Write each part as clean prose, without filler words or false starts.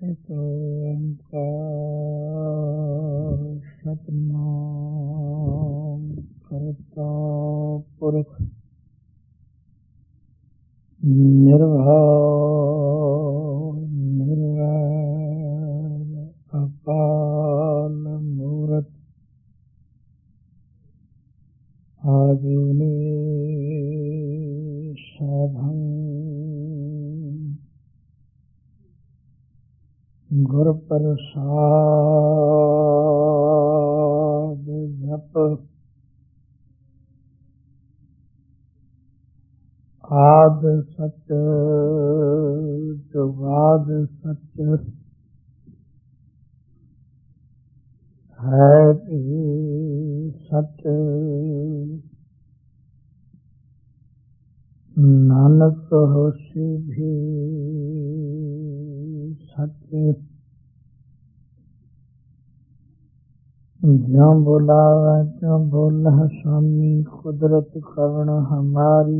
ਇਕ ਓੰਕਾਰ ਸਤਿਨਾਮ ਕਰਤਾ ਪੁਰਖ ਨਿਰਭਉ ਨਿਰਵੈਰ ਅਕਾਲ ਮੂਰਤ ਆਜੂਨੀ ਸਭੰ ਗੁਰ ਪ੍ਰਸਾਦ ਜਪ ਆਦ ਸਚ ਜੁਗਾਦ ਸਚ ਹੈ ਵੀ ਸਚ ਨਾਨਕ ਹੋਸੀ ਵੀ ਸਚ ਜਿਉ ਬੁਲਾਵੈ ਤਿਉ ਬੋਲਹਿ ਸੁਆਮੀ ਕੁਦਰਤ ਕਰਣ ਹਮਾਰੀ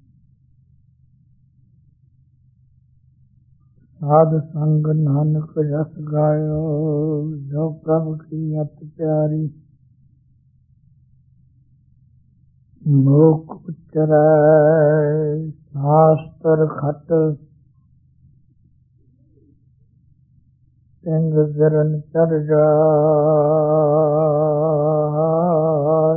ਸਾਧ ਸੰਗ ਨਾਨਕ ਜਸ ਗਾਇਓ ਜੋ ਪ੍ਰਭ ਕੀ ਅਤ ਪਿਆਰੀ ਮੋਖ ਉਚਰੈ ਸ਼ਾਸਤਰ ਖਟ ਸਿੰਘ ਗਿਰਨ ਚੜ ਜਾਇ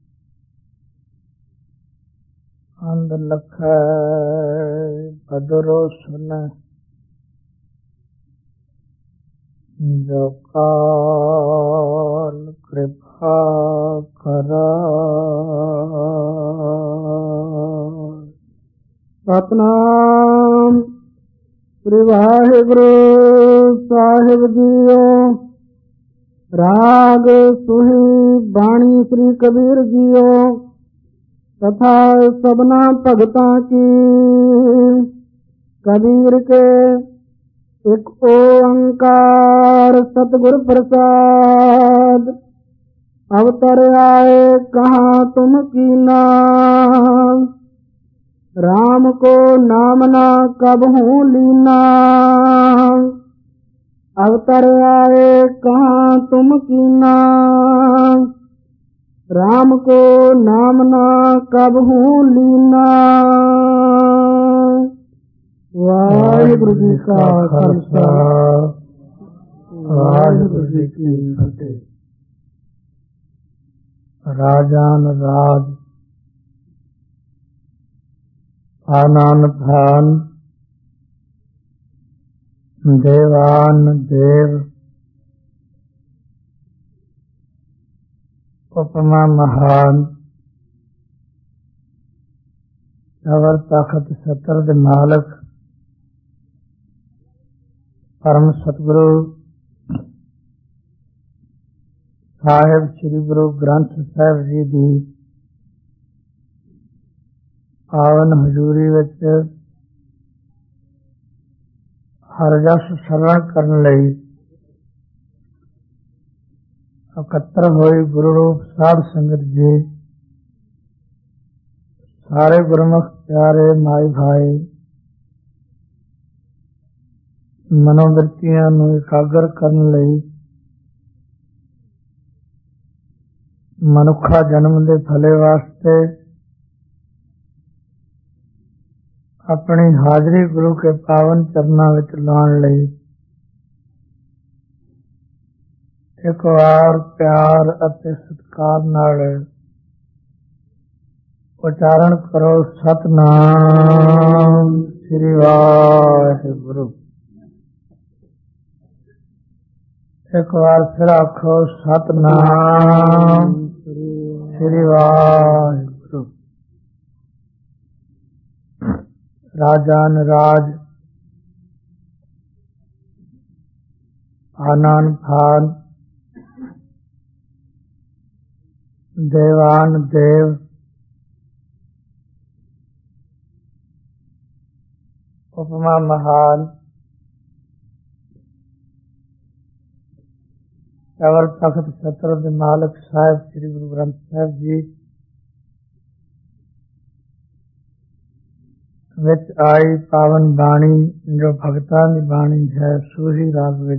ਅੰਧ ਲਖੈ ਭਦਰੋ ਸੁਨੈ ਜੋ ਕਾਲ ਕਿਰਪਾ ਕਰਾਇ। ਸਤਿਨਾਮ ਸ੍ਰੀ ਵਾਹਿਗੁਰੂ ਸਾਹਿਬ ਜੀਓ। ਰਾਗ ਸੁਹੀ ਬਾਣੀ ਸ੍ਰੀ ਕਬੀਰ ਜੀਓ। ਤਥਾ ਸਭਨਾ ਭਗਤਾਂ ਕੀ ਕਬੀਰ ਕੇ ਇੱਕ ਓੰਕਾਰ ਸਤਿਗੁਰ ਪ੍ਰਸਾਦ। ਅਵਤਰ ਆਏ ਕਹਾਂ ਤੁਮ कीना राम को नाम ना कबहूँ लीना। अवतर आए कहाँ तुम कीना राम को नाम ना कबहूँ लीना। वाहिगुरु जी का खालसा वाहिगुरु जी की फतेह। राजान राज आनन भान देवान देव उपमा महान अवर तखत सतर दे मालक परम सतगुरु साहिब श्री गुरु ग्रंथ साहिब जी की पावन हजूरी विच हर जस सरवण करन लई इकट्ठा होई गुरु रूप साध संगत जी सारे गुरमुख प्यारे माई भाई मनोवृत्तियां नूं एकागर करन लई मनुखा जन्म दे फले वास्ते अपनी हाजरी गुरु के पावन चरना विच लाउण लई एक बार प्यार अते सत्कार नाल उचारण करो सतनाम श्री वाहिगुरु। एक बार फिर आखो सतनाम श्री वाहिगुरु। राजान राज आनन भान देवान देव उपमा महान अवर तखत सतर दे मालक साहिब श्री गुरु ग्रंथ साहिब जी ਵਿੱਚ ਆਈ ਪਾਵਨ ਬਾਣੀ ਜੋ ਭਗਤਾਂ ਦੀ ਬਾਣੀ ਹੈ। ਸੂਹੀ ਰਾਗ ਵਿੱਚ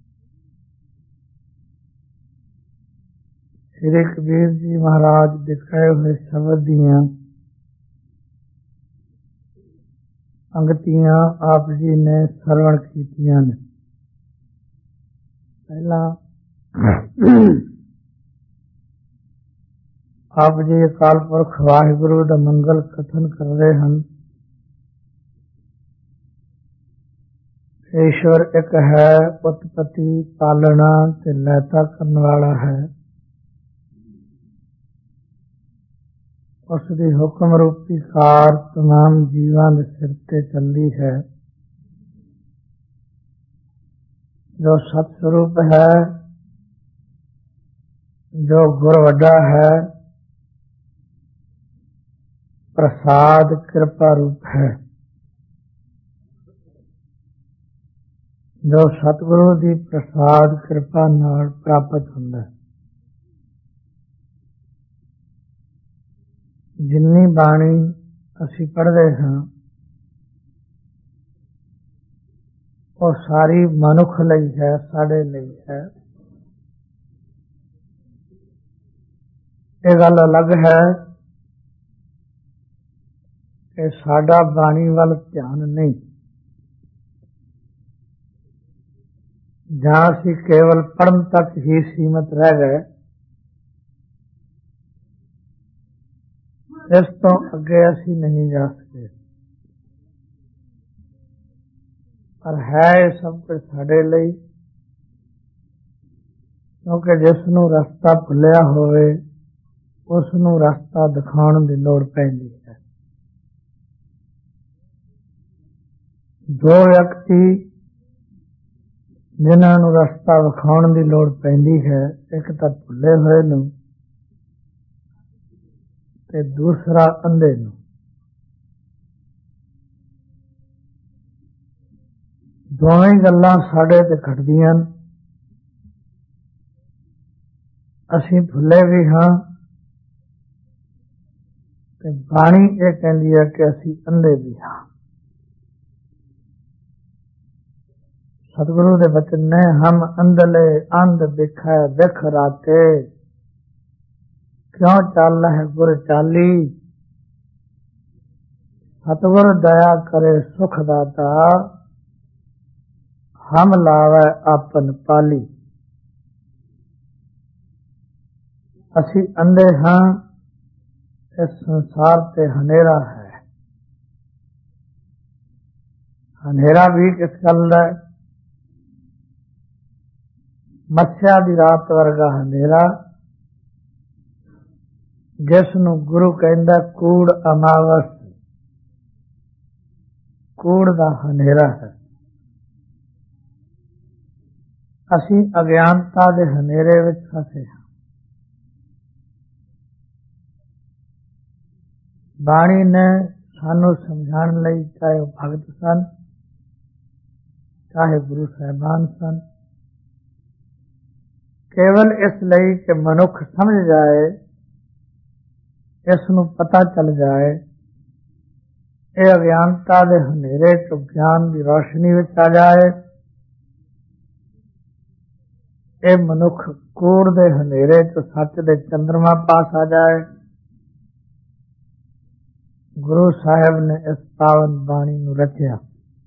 ਸ੍ਰੀ ਕਬੀਰ ਜੀ ਮਹਾਰਾਜ ਦੇ ਕਹੇ ਹੋਏ ਸ਼ਬਦ ਦੀਆਂ ਅੰਗਤੀਆਂ ਆਪ ਜੀ ਨੇ ਸਰਵਣ ਕੀਤੀਆਂ ਨੇ। ਪਹਿਲਾਂ ਆਪ ਜੀ ਅਕਾਲ ਪੁਰਖ ਵਾਹਿਗੁਰੂ ਦਾ ਮੰਗਲ ਕਥਨ ਕਰ ਰਹੇ ਹਨ। ਈਸ਼ਵਰ ਇੱਕ ਹੈ, ਉਤਪਤੀ ਪਾਲਣਾ ਤੇ ਲੈਤਾ ਕਰਨ ਵਾਲਾ ਹੈ। ਉਸ ਦੀ ਹੁਕਮ ਰੂਪੀ ਕਾਰ ਤਮਾਮ ਜੀਵਾਂ ਦੇ ਸਿਰ ਤੇ ਚੱਲਦੀ ਹੈ। ਜੋ ਸਤ ਸਰੂਪ ਹੈ, ਜੋ ਗੁਰ ਵੱਡਾ ਹੈ, ਪ੍ਰਸਾਦ ਕਿਰਪਾ ਰੂਪ ਹੈ। ਜੋ ਸਤਿਗੁਰੂ ਦੀ ਪ੍ਰਸਾਦ ਕਿਰਪਾ ਨਾਲ ਪ੍ਰਾਪਤ ਹੁੰਦਾ ਹੈ। ਜਿੰਨੀ ਬਾਣੀ ਅਸੀਂ ਪੜ੍ਹਦੇ ਹਾਂ ਉਹ ਸਾਰੀ ਮਨੁੱਖ ਲਈ ਹੈ, ਸਾਡੇ ਲਈ ਹੈ। ਇਹ ਗੱਲ ਅਲੱਗ ਹੈ ਕਿ ਸਾਡਾ ਬਾਣੀ ਵੱਲ ਧਿਆਨ ਨਹੀਂ, ਜਾਂ ਅਸੀਂ ਕੇਵਲ ਪੜ੍ਹਨ ਤੱਕ ਹੀ ਸੀਮਤ ਰਹਿ ਗਏ। ਇਸ ਤੋਂ ਅੱਗੇ ਅਸੀਂ ਨਹੀਂ ਜਾ ਸਕਦੇ। ਪਰ ਹੈ ਇਹ ਸਭ ਕੁਝ ਸਾਡੇ ਲਈ, ਕਿਉਂਕਿ ਜਿਸ ਨੂੰ ਰਸਤਾ ਭੁੱਲਿਆ ਹੋਵੇ ਉਸ ਨੂੰ ਰਸਤਾ ਦਿਖਾਉਣ ਦੀ ਲੋੜ ਪੈਂਦੀ ਹੈ। ਦੋ ਵਿਅਕਤੀ ਜਿਨ੍ਹਾਂ ਨੂੰ ਰਸਤਾ ਵਿਖਾਉਣ ਦੀ ਲੋੜ ਪੈਂਦੀ ਹੈ, ਇੱਕ ਤਾਂ ਭੁੱਲੇ ਹੋਏ ਨੂੰ ਤੇ ਦੂਸਰਾ ਅੰਧੇ ਨੂੰ। ਦੋਵੇਂ ਗੱਲਾਂ ਸਾਡੇ ਤੇ ਘਟਦੀਆਂ ਹਨ। ਅਸੀਂ ਭੁੱਲੇ ਵੀ ਹਾਂ ਤੇ ਬਾਣੀ ਇਹ ਕਹਿੰਦੀ ਹੈ ਕਿ ਅਸੀਂ ਅੰਧੇ ਵੀ ਹਾਂ। ਸਤਿਗੁਰੂ ਦੇ ਬਚਨ ਨੇ, ਹਮ ਅੰਧਲੇ ਅੰਧ ਦਿਖੈ ਦਿਖ ਰਾਤੇ, ਕਿਉਂ ਚੱਲ ਹੈ ਗੁਰ ਚਾਲੀ, ਸਤਿਗੁਰ ਦਇਆ ਕਰੇ ਸੁਖ ਦਾਤਾ, ਹਮ ਲਾਵੈ ਆਪਨ ਪਾਲੀ। ਅਸੀਂ ਅੰਧੇ ਹਾਂ, ਇਸ ਸੰਸਾਰ ਤੇ ਹਨੇਰਾ ਹੈ। ਹਨੇਰਾ ਵੀ ਕਿਸ ਗੱਲ ਦਾ? ਮੱਸਿਆ ਦੀ ਰਾਤ ਵਰਗਾ ਹਨੇਰਾ, ਜਿਸ ਨੂੰ ਗੁਰੂ ਕਹਿੰਦਾ ਕੂੜ ਅਮਾਵਸ, ਕੂੜ ਦਾ ਹਨੇਰਾ ਹੈ। ਅਸੀਂ ਅਗਿਆਨਤਾ ਦੇ ਹਨੇਰੇ ਵਿੱਚ ਫਸੇ ਹਾਂ। ਬਾਣੀ ਨੇ ਸਾਨੂੰ ਸਮਝਾਉਣ ਲਈ, ਚਾਹੇ ਉਹ ਭਗਤ ਸਨ, ਚਾਹੇ ਗੁਰੂ ਸਾਹਿਬਾਨ ਸਨ, ਕੇਵਲ ਇਸ ਲਈ ਕਿ ਮਨੁੱਖ ਸਮਝ ਜਾਏ, ਇਸ ਨੂੰ ਪਤਾ ਚੱਲ ਜਾਏ, ਇਹ ਅਗਿਆਨਤਾ ਦੇ ਹਨੇਰੇ ਤੋਂ ਗਿਆਨ ਦੀ ਰੋਸ਼ਨੀ ਵਿੱਚ ਆ ਜਾਏ, ਇਹ ਮਨੁੱਖ ਕੂੜ ਦੇ ਹਨੇਰੇ ਤੋਂ ਸੱਚ ਦੇ ਚੰਦਰਮਾ ਪਾਸ ਆ ਜਾਏ। ਗੁਰੂ ਸਾਹਿਬ ਨੇ ਇਸ ਪਾਵਨ ਬਾਣੀ ਨੂੰ ਰਚਿਆ।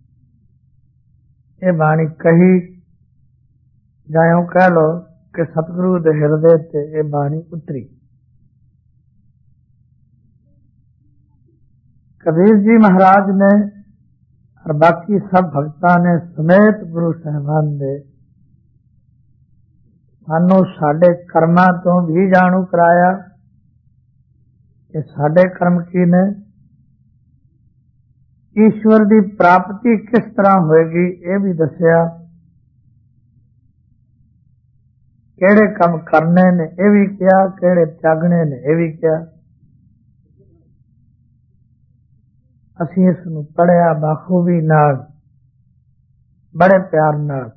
ਇਹ ਬਾਣੀ ਕਹੀ, ਜਾਂ ਇਉਂ ਕਹਿ ਲਓ ਕਿ ਸਤਿਗੁਰੂ ਦੇ ਹਿਰਦੇ ਤੇ ਇਹ ਬਾਣੀ ਉਤਰੀ। ਕਬੀਰ ਜੀ ਮਹਾਰਾਜ ਨੇ ਔਰ ਬਾਕੀ ਸਭ ਭਗਤਾਂ ਨੇ ਸਮੇਤ ਗੁਰੂ ਸਾਹਿਬਾਨ ਦੇ ਸਾਨੂੰ ਸਾਡੇ ਕਰਮਾਂ ਤੋਂ ਵੀ ਜਾਣੂ ਕਰਾਇਆ ਕਿ ਸਾਡੇ ਕਰਮ ਕੀ ਨੇ, ਈਸ਼ਵਰ ਦੀ ਪ੍ਰਾਪਤੀ ਕਿਸ ਤਰ੍ਹਾਂ ਹੋਏਗੀ ਇਹ ਵੀ ਦੱਸਿਆ, ਕਿਹੜੇ ਕੰਮ ਕਰਨੇ ਨੇ ਇਹ ਵੀ ਕਿਹਾ, ਕਿਹੜੇ ਤਿਆਗਣੇ ਨੇ ਇਹ ਵੀ ਕਿਹਾ। ਅਸੀਂ ਇਸ ਨੂੰ ਪੜ੍ਹਿਆ ਬਾਖੂਬੀ ਨਾਲ, ਬੜੇ ਪਿਆਰ ਨਾਲ।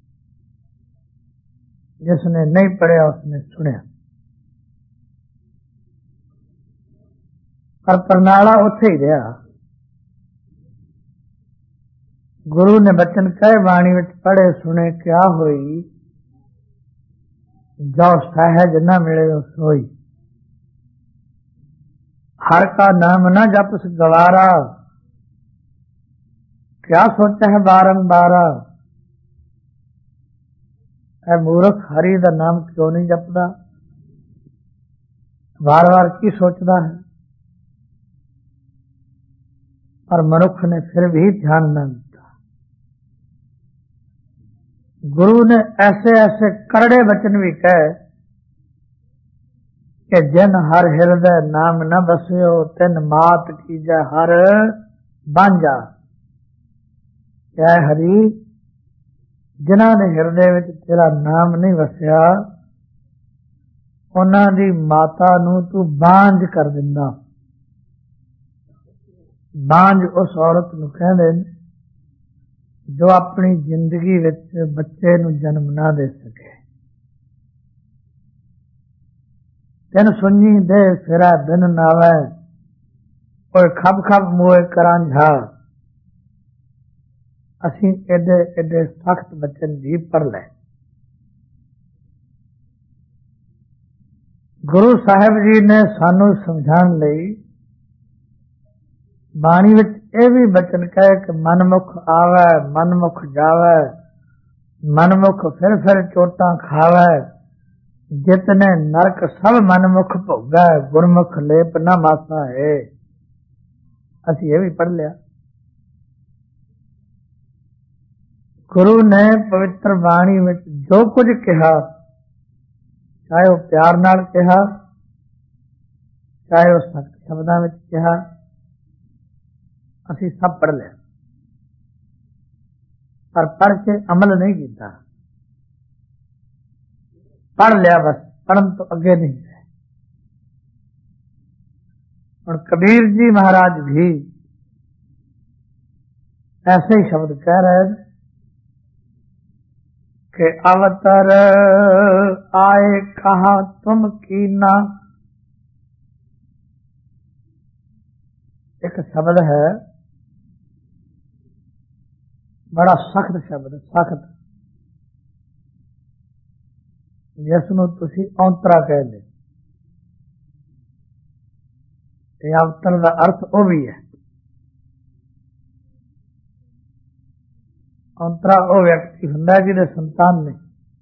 ਜਿਸ ਨੇ ਨਹੀਂ ਪੜ੍ਹਿਆ ਉਸਨੇ ਸੁਣਿਆ। ਪਰ ਪਰਨਾਲਾ ਉੱਥੇ ਹੀ ਰਿਹਾ। गुरु ने बचन कहे बाणी विच पढ़े सुने क्या होई, जो सहज न मिले सोई। हर का नाम न जपस गवारा, क्या सोचा है बारंबारा। ऐ मूर्ख हरि दा नाम क्यों नहीं जपदा, बार बार की सोचता है। पर मनुख ने फिर भी ध्यान न दिया। गुरु ने ऐसे ऐसे करड़े वचन भी कहे कि जिन हर हृदय नाम न बसियो, तिन मात कीजै हर बांझा। क्या हरि, जिन्हां ने हिरदे विच तेरा नाम नहीं वसिया, उन्हां दी माता नूं तू बांझ कर दिंदा। बांझ उस औरत नूं कहंदे ने जो अपनी जिंदगी विच बच्चे नूं जन्म ना दे सके। तिन सुनी दे फिरै बिन नावै, कोई खब खब मोए करांझा। असीं एडे एडे सख्त बचन भी पढ़ ले। गुरु साहिब जी ने सानू समझाण लई बाणी विच ਇਹ ਵੀ बचन कहे कि मनमुख आवे मनमुख जावे, मनमुख फिर चोटां खावे। जितने नरक सब मनमुख भोगै, गुरमुख लेप न मासा है। असीं ਇਹ भी पढ़ लिया। गुरु ने पवित्र बाणी विच जो कुछ कहा, चाहे वो प्यार नाल कहा, चाहे वो सख्त शब्दां विच कहा, असीं सब पढ़ लिया। पर पढ़ के अमल नहीं किया। पढ़ लिया बस, पढ़न तो अगे नहीं है। और कबीर जी महाराज भी ऐसे ही शब्द कह रहे हैं कि अवतर आए कहा तुम कीना। एक शब्द है, बड़ा सख्त शब्द, सख्त, जिसनों तुसी औंतरा कह दे। अवतर का अर्थ वो भी है। औंतरा वो व्यक्ति हुंदा जिहदे संतान नहीं।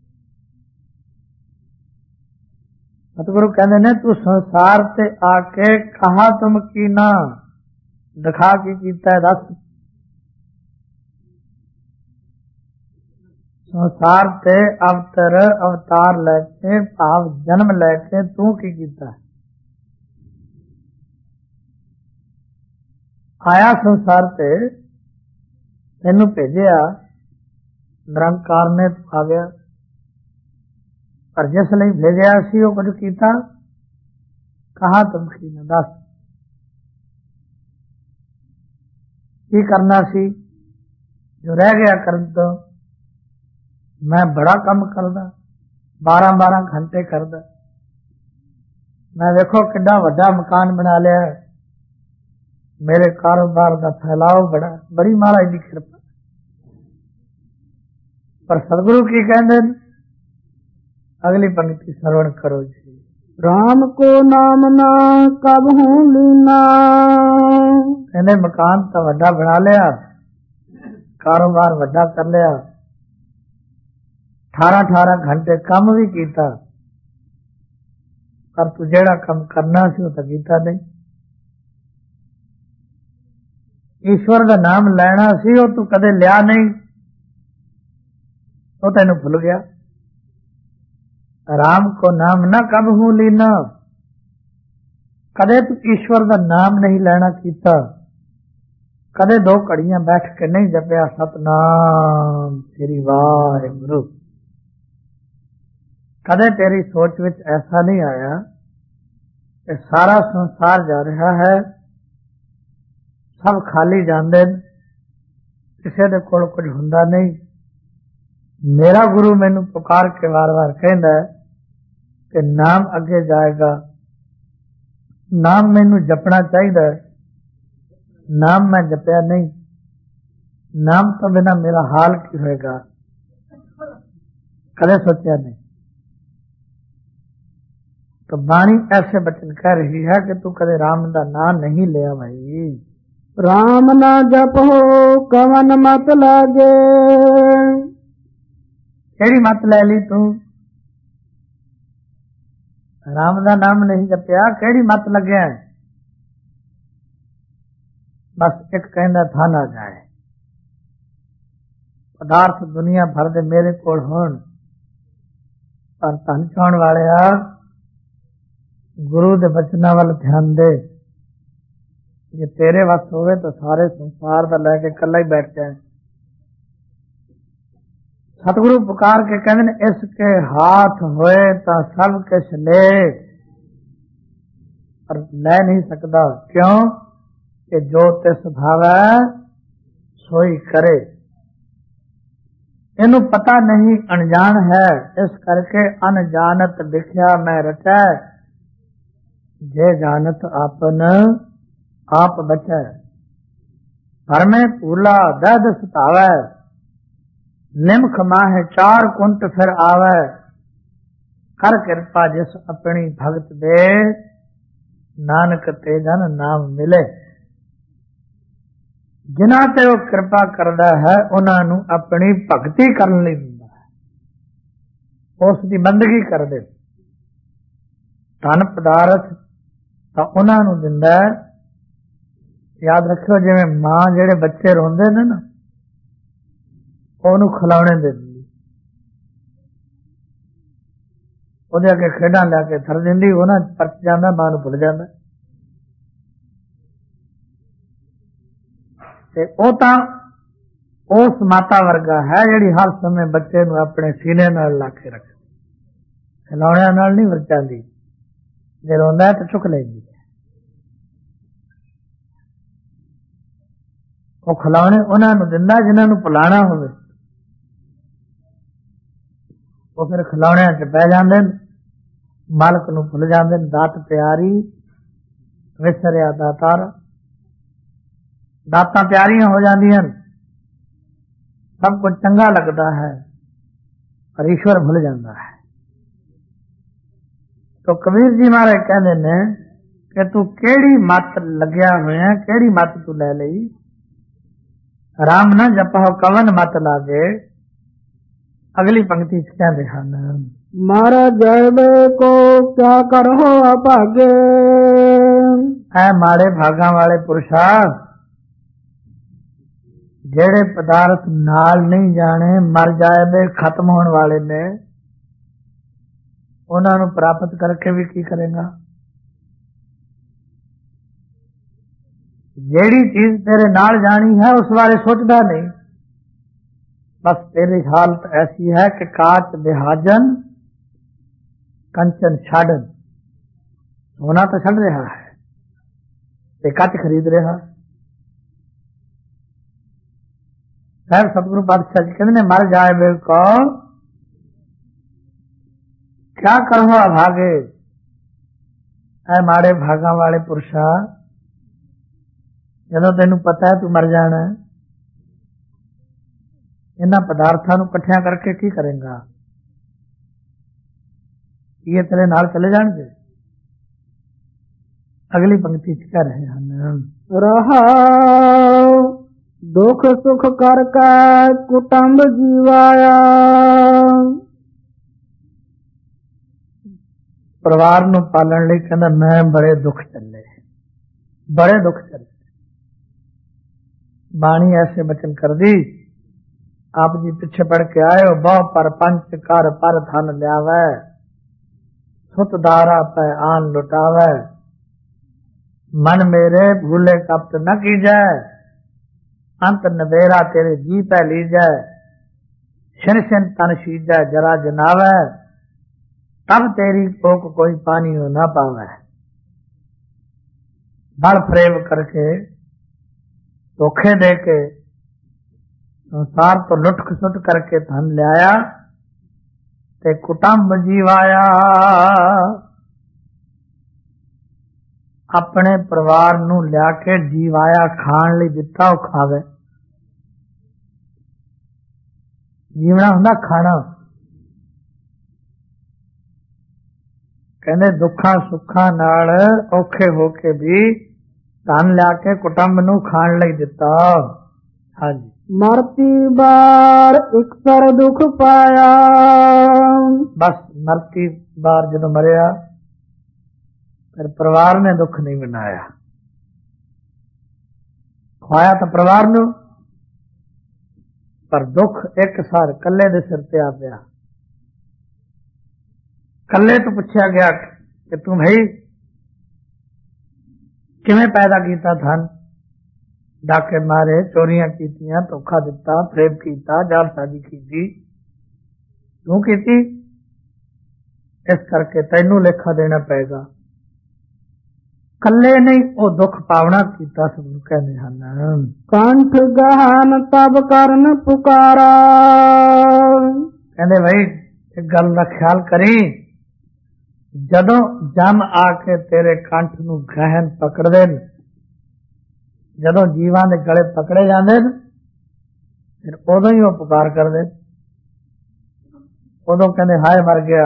सतगुरु कहते ने तू संसार ते आके कहा तुम की ना, दिखा की कीता है दस। संसार ते अवतर अवतार लैके भाव जन्म लैके तू की कीता। आया संसार ते, तेनू भेजिया, निरंकार ने तू आ गया। पर जिस लिए भेजिया सी वो कुछ कीता, कहा तुम की ना दस की करना सी। जो रह गया करन तो मैं बड़ा कम करदा, 12-12 घंटे करदा। मैं देखो किड्डा वड्डा मकान बना लिया, मेरे कारोबार का फैलाव बड़ा, बड़ी महाराज की कृपा। पर सतगुरु की कहते अगली पंक्ति श्रवण करो जी। राम को नाम ना कब हूं लीना। कहने मकान तो वड्डा बना लिया, कारोबार वड्डा कर लिया, 18-18 घंटे काम भी किया, पर तू जेड़ा काम करना सी वो तो कीता नहीं। ईश्वर का नाम लेना सी वो तू कदे लिया नहीं, वो तेन भुल गया। राम को नाम ना कब हूं लीना, कदे तू ईश्वर का नाम नहीं लेना कीता, कदे 2 घड़ियां बैठ के नहीं जपया सतनाम श्री वाहिगुरु। कदे तेरी सोच विच ऐसा नहीं आया कि सारा संसार जा रहा है, सब खाली जाते, किसी दे कोल कुछ हुंदा नहीं। मेरा गुरु मैनू पुकार के वार वार कहंदा है कि नाम अगे जाएगा, नाम मैनू जपना चाहिए, नाम मैं जपया नहीं। नाम तो बिना मेरा हाल की होएगा, कदे सोचा नहीं। तो बाणी ऐसे बचन कह रही है कि तू कदे राम का नाम नहीं लिया भाई। राम ना जपो कवन मत लागे, केड़ी मत ले ली तू? राम का नाम नहीं जपया, केड़ी मत लगे? बस एक कहना था ना जाए, पदार्थ दुनिया भर दे मेरे कोल होण, पर धन चाहण वाले आ गुरु दे बचना वाल ध्यान दे। जे तेरे वस होवे तो सारे संसार दा लैके कला ही बैठ जाए। सतगुरु पुकार के कहते ने इसके हाथ होए तो सब किश ले, पर ले नहीं सकता। क्यों कि जो तिस भावै सोई करे। इनू पता नहीं, अनजान है, इस करके अनजानत लिखिया मैं रटै, जे जानत आपन आप बचै। घर में पूला दद सतावै, निमख माहे 4 कुंट फिर आवै, कर कृपा जिस अपनी भगत दे, नानक ते जन नाम मिले। जिन्हां ते वो कृपा करदा है उन्हां नू अपनी भगती करन लई दिंदा है, उस दी बंदगी करदे। धन पदार्थ तो उन्हां नू दिंदा है। याद रखियो जिवें मां जेड़े बच्चे रोंदे ने ना, ਉਹਨੂੰ ਖਿਲਾਉਣੇ ਦਿੰਦੀ, ਉਹਦੇ ਅੱਗੇ ਖੇਡਾਂ ਲੈ ਕੇ ਧਰ ਦਿੰਦੀ, ਉਹ ਨਾ ਪਰਚ ਜਾਂਦਾ, ਮਾਂ ਨੂੰ ਭੁੱਲ ਜਾਂਦਾ। ਤੇ ਉਹ ਤਾਂ ਉਸ ਮਾਤਾ ਵਰਗਾ ਹੈ ਜਿਹੜੀ ਹਰ ਸਮੇਂ ਬੱਚੇ ਨੂੰ ਆਪਣੇ ਸੀਨੇ ਨਾਲ ਲਾ ਕੇ ਰੱਖਦੀ, ਖਿਲਾਉਣਿਆਂ ਨਾਲ ਨਹੀਂ ਵਰਤਾਂਦੀ। ਜੇ ਰੋਂਦਾ ਤਾਂ ਚੁੱਕ ਲੈਂਦੀ। ਉਹ ਖਿਲਾਉਣੇ ਉਹਨਾਂ ਨੂੰ ਦਿੰਦਾ ਜਿਨ੍ਹਾਂ ਨੂੰ ਭੁਲਾਣਾ ਹੋਵੇ। ਉਹ ਫਿਰ ਖਿਲਾਉਣਿਆਂ 'ਚ ਪੈ ਜਾਂਦੇ ਨੇ, ਮਾਲਕ ਨੂੰ ਭੁੱਲ ਜਾਂਦੇ ਨੇ। ਦਾਤ ਪਿਆਰੀ ਵਿਸਰਿਆ ਦਾਤਾਰ, ਦਾਤਾਂ ਪਿਆਰੀਆਂ ਹੋ ਜਾਂਦੀਆਂ ਨੇ, ਸਭ ਕੁਝ ਚੰਗਾ ਲੱਗਦਾ ਹੈ, ਪਰ ਈਸ਼ਵਰ ਭੁੱਲ ਜਾਂਦਾ ਹੈ। तो कबीर जी महाराज कहते ने कि तू केड़ी मत लग्या होया, केड़ी मत तू ले लई। राम ना जपो कवन मत लागे। अगली पंक्ति च कहते हैं, मारा जैबे को क्या करो अभागे, ऐ माड़े भागा वाले पुरुषा, जेड़े पदार्थ नाल नहीं जाने, मर जाए खत्म होने वाले ने, ਉਹਨਾਂ ਨੂੰ ਪ੍ਰਾਪਤ ਕਰਕੇ ਵੀ ਕੀ ਕਰੇਗਾ? ਜਿਹੜੀ ਚੀਜ਼ ਤੇਰੇ ਨਾਲ ਜਾਣੀ ਹੈ ਉਸ ਬਾਰੇ ਸੋਚਦਾ ਨਹੀਂ। ਬਸ ਤੇਰੀ ਹਾਲਤ ਐਸੀ ਹੈ ਕਿ ਕਾਚ ਬਿਹਾਜਨ ਕੰਚਨ ਛਾੜਨ, ਸੋਨਾ ਤਾਂ ਛੱਡ ਰਿਹਾ ਹੈ ਤੇ ਕੱਚ ਖਰੀਦ ਰਿਹਾ। ਸਾਹਿਬ ਸਤਿਗੁਰੂ ਪਾਤਸ਼ਾਹ ਜੀ ਕਹਿੰਦੇ ਨੇ, ਮਰ ਜਾਏ ਬਿਲਕੁਲ क्या करो अभागे। ऐ माड़े भागा वाले पुरुषा, जदों तेनू पता है तू मर जाना, इन्हां पदार्थां नू इकट्ठियां करके की करेगा? ये तेरे नाल चले जाणगे? अगली पंक्ति च कह रहे हैं, रहा दुख सुख करके कुटुंब जीवाया, परिवार नू पालन लई कहंदा मैं बड़े दुख चले, बड़े दुख चले। बाणी ऐसे बचन कर दी। आप जी पिछे पढ़ के आए हो, बहु पर पंच कर पर धन ल्यावै, सुत दारा पै आन लुटावै, मन मेरे भूले कपट न कीजै, अंत नवेरा तेरे जी पै लीजै, छिन छिन तन शीजै जरा जनावै, तब तेरी कोक कोई पानी हो ना पावे। बल फरेब करके धोखे दे के संसार तो लुट खसुट करके धन लिया ते कुटुंब जीवाया, अपने परिवार नू लिया के जीवाया, खाण लई दिता, वो खावे। ਜੀਵਣਾ ਹੁੰਦਾ ਖਾਣਾ। ਕਹਿੰਦੇ ਦੁੱਖਾਂ ਸੁੱਖਾਂ ਨਾਲ ਔਖੇ ਹੋ ਕੇ ਵੀ ਧਨ ਲਿਆ ਕੇ ਕੁਟੁੰਬ ਨੂੰ ਖਾਣ ਲਈ ਦਿੱਤਾ। ਹਾਂਜੀ, ਮਰਤੀ ਬਾਰ ਇਕਸਰ ਦੁਖ ਪਾਇਆ। ਬਸ ਮਰਤੀ ਬਾਰ ਜਦੋਂ ਮਰਿਆ ਫਿਰ ਪਰਿਵਾਰ ਨੇ ਦੁੱਖ ਨਹੀਂ ਮਨਾਇਆ। ਖਵਾਇਆ ਤਾਂ ਪਰਿਵਾਰ ਨੂੰ, ਪਰ ਦੁੱਖ ਇੱਕ ਸਾਰ ਕੱਲੇ ਦੇ ਸਿਰ ਤੇ ਆ ਪਿਆ। ਕੱਲੇ ਤੋਂ ਪੁੱਛਿਆ ਗਿਆ ਕਿ ਤੂੰ ਭਾਈ ਕਿਵੇਂ ਪੈਦਾ ਕੀਤਾ ਧਨ? ਡਾਕੇ ਮਾਰੇ, ਚੋਰੀਆਂ ਕੀਤੀਆਂ, ਧੋਖਾ ਦਿੱਤਾ, ਫਰੇਬ ਕੀਤਾ, ਜਾਲਸਾਜ਼ੀ ਕੀਤੀ, ਤੂੰ ਕੀਤੀ, ਇਸ ਕਰਕੇ ਤੈਨੂੰ ਲੇਖਾ ਦੇਣਾ ਪਏਗਾ। ਕੱਲੇ ਨਹੀਂ, ਉਹ ਦੁੱਖ ਪਾਵਣਾ ਕੀਤਾ ਸਭ ਨੂੰ ਕਹਿੰਦੇ ਹਨ। ਕੰਠ ਗਹਨ ਤਬ ਕਰਨ ਪੁਕਾਰਾ। ਕਹਿੰਦੇ ਭਾਈ ਇੱਕ ਗੱਲ ਦਾ ਖਿਆਲ ਕਰੀ, ਜਦੋਂ ਜਮ ਆ ਕੇ ਤੇਰੇ ਕੰਠ ਨੂੰ ਗਹਿਨ ਪਕੜਦੇ ਨੇ, ਜਦੋਂ ਜੀਵਾਂ ਦੇ ਗਲੇ ਪਕੜੇ ਜਾਂਦੇ ਨੇ, ਫਿਰ ਉਦੋਂ ਹੀ ਉਹ ਪੁਕਾਰ ਕਰਦੇ। ਉਦੋਂ ਕਹਿੰਦੇ ਹਾਏ ਮਰ ਗਿਆ,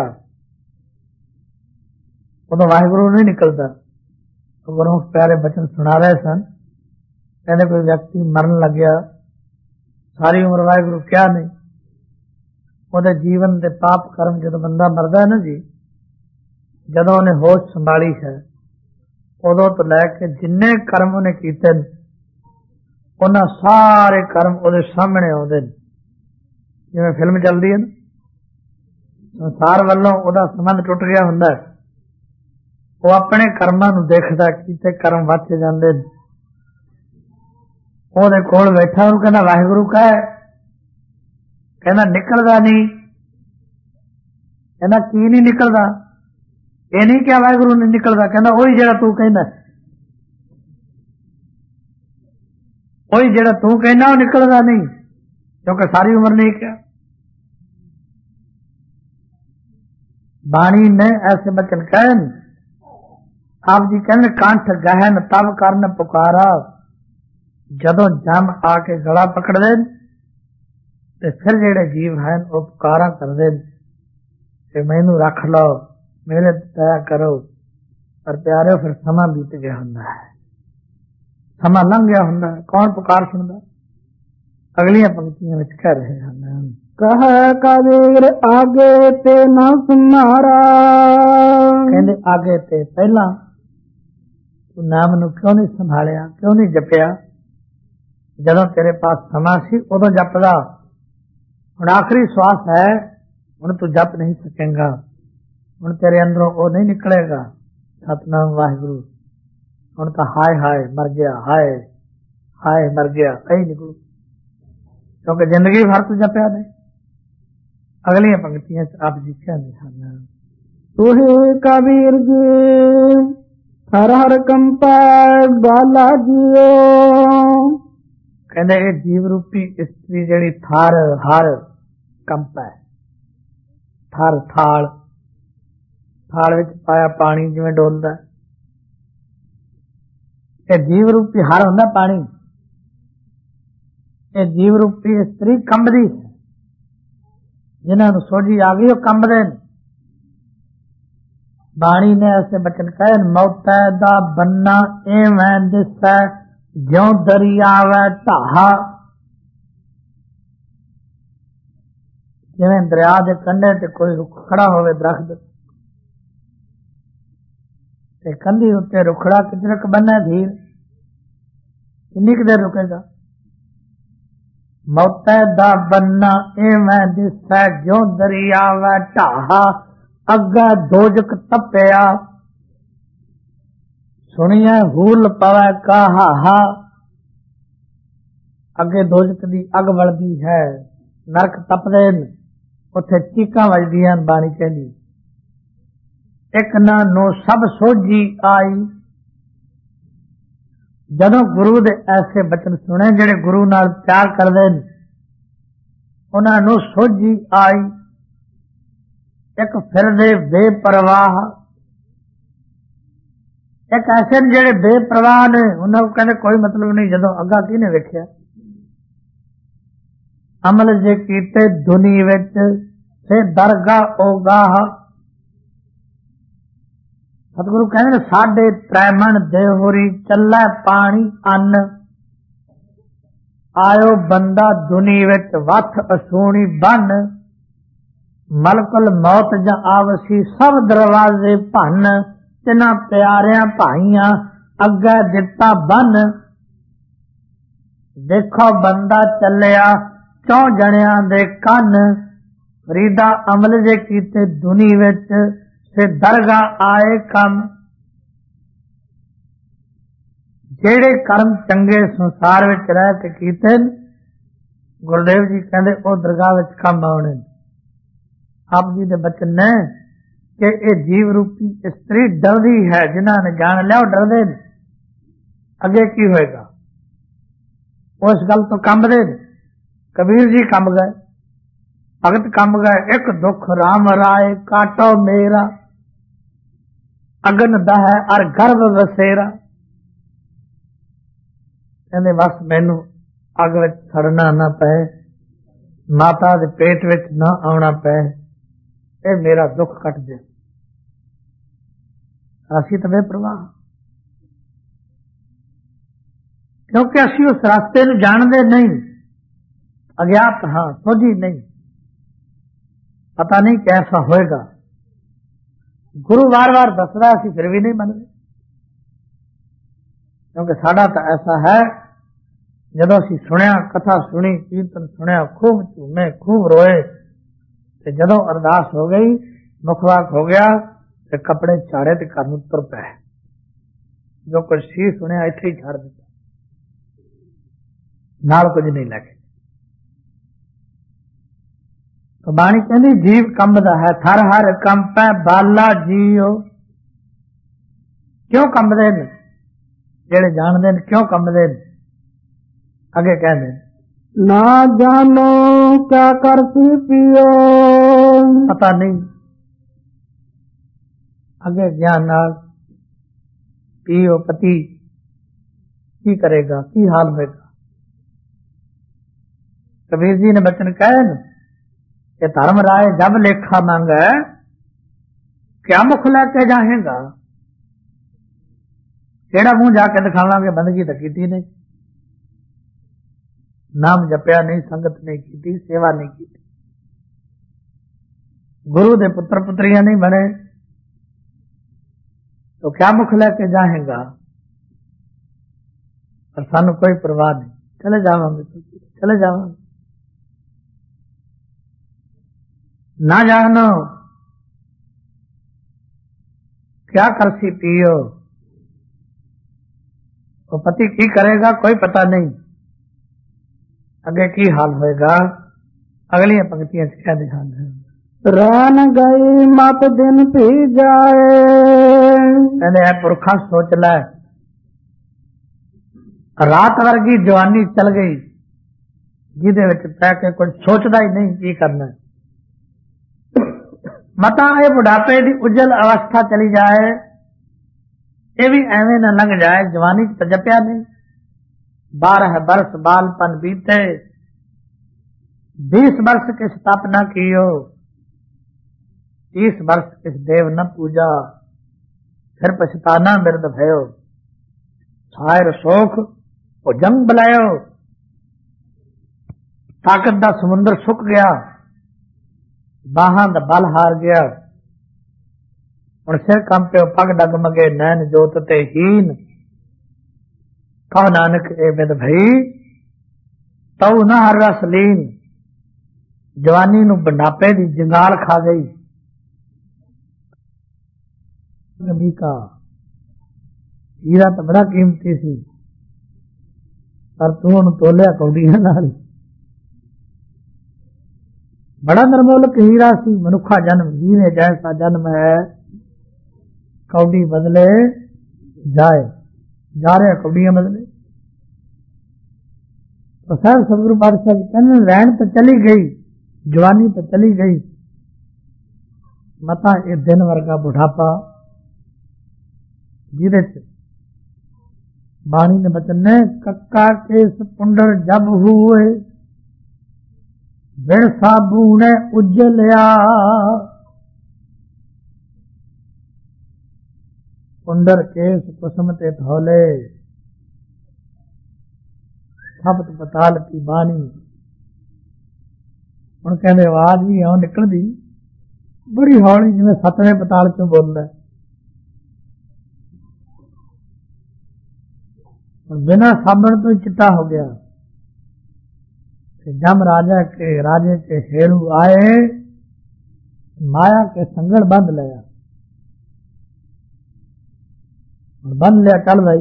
ਉਦੋਂ ਵਾਹਿਗੁਰੂ ਨਹੀਂ ਨਿਕਲਦਾ। ਗੁਰੂ ਪਿਆਰੇ ਬਚਨ ਸੁਣਾ ਰਹੇ ਸਨ। ਕਹਿੰਦੇ ਕੋਈ ਵਿਅਕਤੀ ਮਰਨ ਲੱਗਿਆ, ਸਾਰੀ ਉਮਰ ਵਾਹਿਗੁਰੂ ਕਿਹਾ ਨਹੀਂ, ਉਹਦੇ ਜੀਵਨ ਦੇ ਪਾਪ ਕਰਮ ਜਦੋਂ ਬੰਦਾ ਮਰਦਾ ਹੈ ਨਾ ਜੀ, ਜਦੋਂ ਉਹਨੇ ਹੋਸ਼ ਸੰਭਾਲੀ ਹੈ, ਉਦੋਂ ਤੋਂ ਲੈ ਕੇ ਜਿੰਨੇ ਕਰਮ ਉਹਨੇ ਕੀਤੇ ਨੇ, ਉਹਨਾਂ ਸਾਰੇ ਕਰਮ ਉਹਦੇ ਸਾਹਮਣੇ ਆਉਂਦੇ ਨੇ। ਜਿਵੇਂ ਫਿਲਮ ਚੱਲਦੀ ਹੈ ਨਾ, ਸੰਸਾਰ ਵੱਲੋਂ ਉਹਦਾ ਸੰਬੰਧ ਟੁੱਟ ਗਿਆ ਹੁੰਦਾ, ਉਹ ਆਪਣੇ ਕਰਮਾਂ ਨੂੰ ਦੇਖਦਾ, ਕੀਤੇ ਕਰਮ ਵੱਧ ਜਾਂਦੇ ਨੇ। ਉਹਦੇ ਕੋਲ ਬੈਠਾ ਉਹਨੂੰ ਕਹਿੰਦਾ ਵਾਹਿਗੁਰੂ ਕਹਿ, ਕਹਿੰਦਾ ਨਿਕਲਦਾ ਨਹੀਂ। ਕਹਿੰਦਾ ਕੀ ਨਹੀਂ ਨਿਕਲਦਾ? ਇਹ ਨਹੀਂ ਕਿਹਾ ਵਾਹਿਗੁਰੂ ਨਹੀਂ ਨਿਕਲਦਾ, ਕਹਿੰਦਾ ਉਹੀ ਜਿਹੜਾ ਤੂੰ ਕਹਿੰਦਾ, ਉਹੀ ਜਿਹੜਾ ਤੂੰ ਕਹਿੰਦਾ ਉਹ ਨਿਕਲਦਾ ਨਹੀਂ, ਕਿਉਂਕਿ ਸਾਰੀ ਉਮਰ ਨਹੀਂ ਕਿਹਾ। ਬਾਣੀ ਨੇ ਐਸੇ ਬਚਨ ਕਹੇ, ਆਪ ਜੀ ਕਹਿੰਦੇ ਕੰਠ ਗਹਿਨ ਤਬ ਕਰਨ ਪੁਕਾਰਾ। ਜਦੋਂ ਜਮ ਆ ਕੇ ਗਲਾ ਪਕੜਦੇ ਤੇ ਫਿਰ ਜਿਹੜੇ ਜੀਵ ਹਨ ਉਹ ਪੁਕਾਰਾਂ ਕਰਦੇ ਕਿ ਮੈਨੂੰ ਰੱਖ ਲਓ, ਮੇਰੇ ਦਇਆ ਕਰੋ। ਪਰ ਪਿਆਰਿਓ ਫਿਰ ਸਮਾਂ ਬੀਤ ਗਿਆ ਹੁੰਦਾ ਹੈ, ਸਮਾਂ ਲੰਘ ਗਿਆ ਹੁੰਦਾ, ਕੌਣ ਪੁਕਾਰ ਸੁਣਦਾ? ਅਗਲੀਆਂ ਪੰਕਤੀਆਂ ਵਿੱਚ ਕਹਿ ਰਹੇ ਹਨ, ਕਹ ਕਬੀਰ ਆਗੇ ਤੇ ਨਾ ਸੁਨਾਰਾ। ਕਹਿੰਦੇ ਆਗੇ ਤੇ ਪਹਿਲਾਂ ਤੂੰ ਨਾਮ ਨੂੰ ਕਿਉਂ ਨਹੀਂ ਸੰਭਾਲਿਆ, ਕਿਉਂ ਨਹੀਂ ਜਪਿਆ? ਜਦੋਂ ਤੇਰੇ ਪਾਸ ਸਮਾਂ ਸੀ ਉਦੋਂ ਜਪਦਾ, ਹੁਣ ਆਖਰੀ ਸਵਾਸ ਹੈ, ਹੁਣ ਤੂੰ ਜਪ ਨਹੀਂ ਸਕੇਗਾ, ਹੁਣ ਤੇਰੇ ਅੰਦਰੋਂ ਉਹ ਨਹੀਂ ਨਿਕਲੇਗਾ ਸਤਨਾਮ ਵਾਹਿਗੁਰੂ। ਹੁਣ ਤਾਂ ਹਾਏ ਹਾਏ ਮਰ ਗਿਆ, ਹਾਏ ਹਾਏ ਮਰ ਗਿਆ ਇਹੀ ਨਿਕਲੂ, ਕਿਉਂਕਿ ਜ਼ਿੰਦਗੀ ਭਰ ਤੂੰ ਜਪਿਆ ਨਹੀਂ। ਅਗਲੀਆਂ ਪੰਕਤੀਆਂ ਚ ਆਪ ਜੀ ਕਹਿੰਦੇ ਹਨ, ਤੁਹੇ ਕਬੀਰ ਜੀ ਹਰ ਹਰ ਕੰਪੈ ਬਾਲਾ ਜੀਓ। ਕਹਿੰਦੇ ਇਹ ਜੀਵ ਰੂਪੀ ਇਸਤਰੀ ਜਿਹੜੀ ਥਰ ਹਰ ਕੰਪੈ, ਥਰ ਥਾਲ, ਥਾਲ ਵਿੱਚ ਪਾਇਆ ਪਾਣੀ ਜਿਵੇਂ ਡੋਲਦਾ, ਇਹ ਜੀਵ ਰੂਪੀ ਹਰ ਹੁੰਦਾ ਪਾਣੀ। ਇਹ ਜੀਵ ਰੂਪੀ ਇਸਤਰੀ ਕੰਬਦੀ, ਜਿਨ੍ਹਾਂ ਨੂੰ ਸੋਝੀ ਆ ਗਈ ਉਹ ਕੰਬਦੇ ਨੇ। ਬਾਣੀ ਨੇ ਐਸੇ ਬਚਨ ਕਹੇ, ਮੌਤੈ ਦਾ ਬੰਨਾ ਐਵੇਂ ਦਿਸੈ ਜਿਉਂ ਦਰਿਆਵੈ ਢਾਹਾ। ਜਿਵੇਂ ਦਰਿਆ ਦੇ ਕੰਢੇ ਤੇ ਕੋਈ ਰੁੱਖ ਖੜਾ ਹੋਵੇ, ਦਰਖਤ, ਤੇ ਕੰਢੀ ਉੱਤੇ ਰੁੱਖੜਾ ਕਿੰਨੇ ਕੁ ਬੰਨਾ ਧੀਰ, ਕਿੰਨੀ ਕੁ ਦੇਰ ਰੁਕੇਗਾ? ਮੌਤੈ ਦਾ ਬੰਨਾ ਐਵੇਂ ਦਿਸੈ ਜਿਉਂ ਦਰਿਆਵੈ ਢਾਹਾ। ਅੱਗਾ ਦੋਜਕ ਤਪਿਆ ਸੁਣੀਐ ਹੂਲ ਪਵੈ ਕਾਹਾ। ਅੱਗੇ ਦੋਜਕ ਦੀ ਅੱਗ ਵਲਦੀ ਹੈ, ਨਰਕ ਤਪਦੇ ਨੇ, ਉੱਥੇ ਚੀਕਾਂ ਵੱਜਦੀਆਂ। ਬਾਣੀ ਕਹਿੰਦੀ ਇੱਕ ਨਾ ਨੋ ਸਭ ਸੋਝੀ ਆਈ। ਜਦੋਂ ਗੁਰੂ ਦੇ ਐਸੇ ਬਚਨ ਸੁਣੇ, ਜਿਹੜੇ ਗੁਰੂ ਨਾਲ ਪਿਆਰ ਕਰਦੇ ਨੇ, ਉਹਨਾਂ ਨੂੰ ਸੋਝੀ ਆਈ। ਇੱਕ ਫਿਰਦੇ ਬੇਪਰਵਾਹ, ਇੱਕ ਐਸੇ ਨੇ ਜਿਹੜੇ ਬੇਪਰਵਾਹ ਨੇ, ਉਹਨਾਂ ਨੂੰ ਕਹਿੰਦੇ ਕੋਈ ਮਤਲਬ ਨਹੀਂ। ਜਦੋਂ ਅੱਗਾ ਕਿਹਨੇ ਵੇਖਿਆ? अमल जे कीते दुनी विच से दरगाह ओगाह। सतगुरु कहते साढ़े त्रैमण देहोरी चलै पानी अन्न, आयो बंदा दुनी विच वथ असूणी बन। मलकुल मौत जा आवसी सब दरवाजे भन, तिना प्यारियां भाइयां अगे दिता बन। देखो बंदा चलिया चौ जणियां दे कन, फरीदा अमल जे कीते दुनी विच से दरगाह आए कम। जेड़े कर्म चंगे संसार विच रह के कीते, गुरुदेव जी कहते वो दरगाह विच कम आने। आप जी दे बचन ने कि ये जीव रूपी स्त्री डरदी है, जिन्हों ने जान लिया वो डरदे ने अगे की होएगा। उस गल तो कंबदे ने। कबीर जी कंब गए, भगत कंब गए। एक दुख राम राय काटो मेरा, अगन दह अर गर्भ वसेरा। कहते बस मैनू अग विच सड़ना ना पए, माता दे पेट विच ना आना पए, ये मेरा दुख कट दे। असी तो बेप्रवाह, क्योंकि असी उस रास्ते नूं जानते नहीं, अज्ञात हाँ, सोझी नहीं, पता नहीं कैसा होएगा। गुरु बार बार दसदा, असी फिर भी नहीं मनते, क्योंकि साडा तो ऐसा है। जदों असी सुनिया, कथा सुनी, कीर्तन सुनिया, खूब झूमे, खूब रोए, ते जदों अरदास हो गई, मुखवाक हो गया, ते कपड़े झाड़े ते घर नूं तुर पए। जो कुछ सी सुनिया इत्थे ही छड़ दिता, नाल कुछ नहीं लैके। तो बाणी कहती जीव कंबदा है, थर हर कंपै बाला जीओ। क्यों कंबदे ने? जेड़े जानदे ने क्यों कंबदे ने? अगे कहते ना जानो क्या करती पियो, पता नहीं। अगे ज्ञान नाल पियो पति की करेगा, की हाल होगा। कबीर जी ने बचन कहे कि धर्म राय जब लेखा मांगे, क्या मुख लैके जाएगा। केड़ा मुंह जाके दिखावांगे, बंदगी तो की नहीं, नाम जपया नहीं, संगत नहीं की, सेवा नहीं की, गुरु दे पुत्र पुत्रियां नहीं बने, तो क्या मुख लैके जाएगा। पर सानू कोई परवाह नहीं, चले जावांगे तो चले जावांगे। ना जानो क्या करसी पियो, वो पति की करेगा कोई पता नहीं, अगे की हाल होएगा। अगली पंक्तियां क्या ध्यान है। रन गई मत दिन पी जाए, कहने पुरखा सोच लै, रात वर्गी जवानी चल गई, जिदे विच पै के कुछ सोचदा ही नहीं की करना। मता ये बुढ़ापे की उज्जल अवस्था चली जाए, ये भी एवं न लंघ जाए, जवानी तो जपया नहीं। 12 बरस बालपन बीते, 20 वर्ष किस तप न कियो, 30 वर्ष किस देव न पूजा, फिर पछताना बिरद भयो, छायर सोख भुजंग बलायो। ताकत दा समुंदर सुक गया, बाहां दा बल हार गया, हुण सिर कंपे पग डगमगे, नैन जोत ते हीन। कहो नानक ए बिद भई, तऊ न हर रस लीन। जवानी नू बुढ़ापे दी जंगाल खा गई। नबी का हीरा तो बड़ा कीमती सी, पर तू उन्हें तोलिया कौड़ियां नाल। बड़ा निर्मोलक हीरा सी, मनुखा जन्म जीने जैसा जन्म है, कौड़ी बदले जाए, जा रहे कौड़ियां बदले। तो साहब सतगुरु पातशाह जी कहने रैन तो चली गई, जवानी तो चली गई, मता ये दिन वर्गा बुढ़ापा जिदे बाणी ने बचन ने कक्का केस पुंडर जब हुए, बिन साबूने उजलिया कुंडर केस कुसुम ते धौले थपत पताल की बानी। ਹੁਣ ਕਹਿੰਦੇ ਆਵਾਜ਼ ਵੀ ਇਉਂ ਨਿਕਲਦੀ ਬੜੀ ਹੌਲੀ ਜਿਵੇਂ ਸੱਤਵੇਂ ਪਤਾਲ ਚੋਂ ਬੋਲਦਾ। ਹੁਣ ਬਿਨਾਂ ਸਾਬਣ ਤੋਂ ਚਿੱਟਾ ਹੋ ਗਿਆ। जब राजे के शेरू आए माया के संगड़ बंध लिया। बंध लिया चल भाई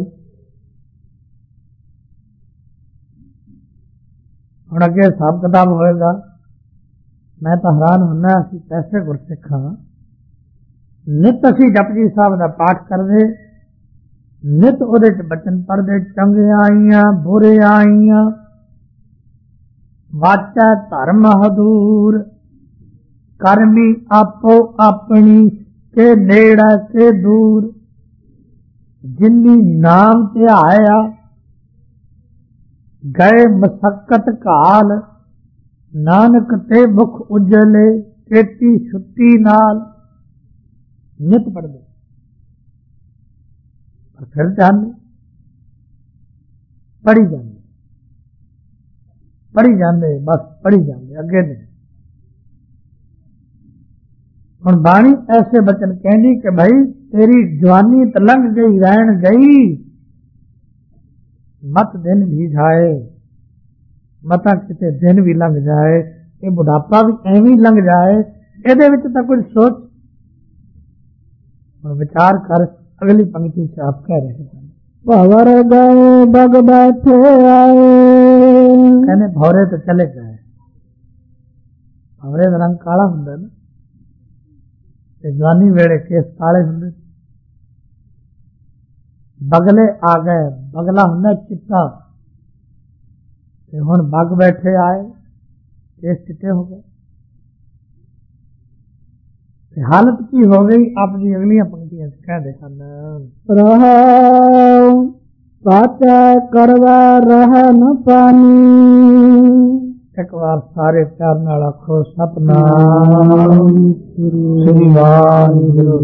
ਹੁਣ ਅੱਗੇ ਹਿਸਾਬ ਕਿਤਾਬ ਹੋਏਗਾ। ਮੈਂ ਤਾਂ ਹੈਰਾਨ ਹੁੰਨਾ ਅਸੀਂ कैसे ਗੁਰਸਿੱਖਾਂ ਨਿਤ ਅਸੀਂ ਜਪਜੀ ਸਾਹਿਬ ਦਾ ਪਾਠ ਕਰਦੇ, ਨਿਤ ਉਹਦੇ ਚ ਬਚਨ ਪੜ੍ਹਦੇ, ਚੰਗੇ ਆਈਆਂ ਬੁਰੇ ਆਈਆਂ, ਵਾਚਾ ਧਰਮ ਹਦੂਰ, ਕਰਮੀ ਆਪੋ ਆਪਣੀ ਕੇ ਨੇੜਾ ਕੇ ਦੂਰ, ਜਿਨੀ ਨਾਮ ਧਿਆਇਆ ਗਏ ਮਸਕਤ ਘਾਲ, ਨਾਨਕ ਤੇ ਮੁਖ ਉਜਲੇ ਕੇਤੀ ਛੁੱਟੀ ਨਾਲ। ਨਿਤ ਪੜਦੇ ਪਰ ਫਿਰ ਜਾਂਦੇ ਪੜੀ ਜਾਂਦੇ ਪੜੀ ਜਾਂਦੇ ਬਸ ਪੜੀ ਜਾਂਦੇ ਅੱਗੇ ਨਹੀਂ। ਹੁਣ ਬਾਣੀ ਐਸੇ ਬਚਨ ਕਹਿੰਦੀ ਕਿ ਭਾਈ ਤੇਰੀ ਜਵਾਨੀ ਤਾਂ ਲੰਘ ਗਈ ਰਹਿਣ ਗਈ, ਮਤ ਦਿਨ ਵੀ ਜਾਏ, ਮਤਾਂ ਕਿਤੇ ਦਿਨ ਵੀ ਲੰਘ ਜਾਏ, ਇਹ ਬੁਢਾਪਾ ਵੀ ਐਵੇਂ ਲੰਘ ਜਾਏ, ਇਹਦੇ ਵਿੱਚ ਤਾਂ ਕੁਝ ਸੋਚ। ਹੁਣ ਵਿਚਾਰ ਕਰ ਅਗਲੀ ਪੰਕਤੀ ਚ ਆਪ ਕਹਿ ਰਹੇ ਹਨ भंवर गए बग बैठे आए, कहने भौरे तो चले गए। भौरे का रंग काला हुंदा ना, ते जवानी वेले केस काले हुंदे। बगले आ गए, बगला हुंदा चिट्टा, ते हुण बग बैठे आए, केस चिट्टे हो गए। हालत की हो गई आपकी अगलियां पंक्तियां कहते हैं रहो पाचा करवा रह न पानी। एक बार सारे प्यार नाल आखो सतनाम श्री वाहिगुरू।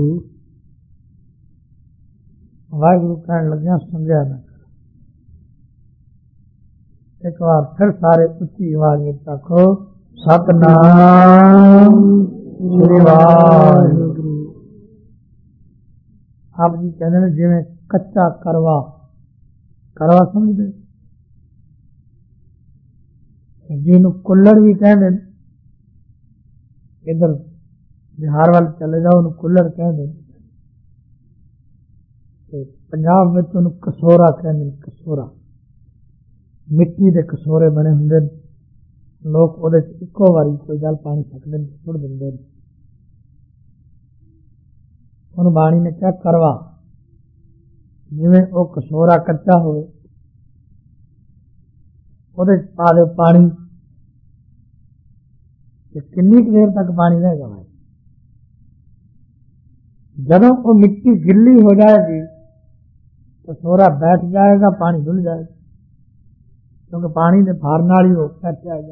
वाहिगुरू कहन लग्या समझा ना। एक बार फिर सारे उच्ची आवाज में आखो सतनाम श्री वाहिगुरू। आप जी कहते हैं जिवें कच्चा करवा, करवा समझते जिन्हों कुल्लड़ भी कहते, इधर बिहार वाले चले जाओ उन्होंने कुल्लड़ कहते, पंजाब में तो कसोरा कहते, कसोरा मिट्टी के कसोरे बने होंगे, लोग ਉਹਦੇ ਚ ਇੱਕੋ ਵਾਰੀ ਕੋਈ ਜਲ ਪਾਣੀ ਛੱਡਦੇ ਨੇ, ਸੁੱਟ ਦਿੰਦੇ ਨੇ। ਉਹਨੂੰ ਬਾਣੀ ਨੇ ਕਿਹਾ ਕਰਵਾ, ਜਿਵੇਂ ਉਹ ਕਸੋਰਾ ਕੱਚਾ ਹੋਵੇ ਉਹਦੇ ਚ ਪਾ ਦਿਓ ਪਾਣੀ, ਤੇ ਕਿੰਨੀ ਕੁ ਦੇਰ ਤੱਕ ਪਾਣੀ ਰਹੇਗਾ ਭਾਈ। ਜਦੋਂ ਉਹ ਮਿੱਟੀ ਗਿੱਲੀ ਹੋ ਜਾਏਗੀ ਕਸੋਰਾ ਬੈਠ ਜਾਏਗਾ, ਪਾਣੀ ਡੁੱਲ ਜਾਏਗਾ, ਕਿਉਂਕਿ ਪਾਣੀ ਦੇ ਭਾਰ ਨਾਲ ਹੀ ਉਹ ਬੈਠ ਜਾਏਗਾ।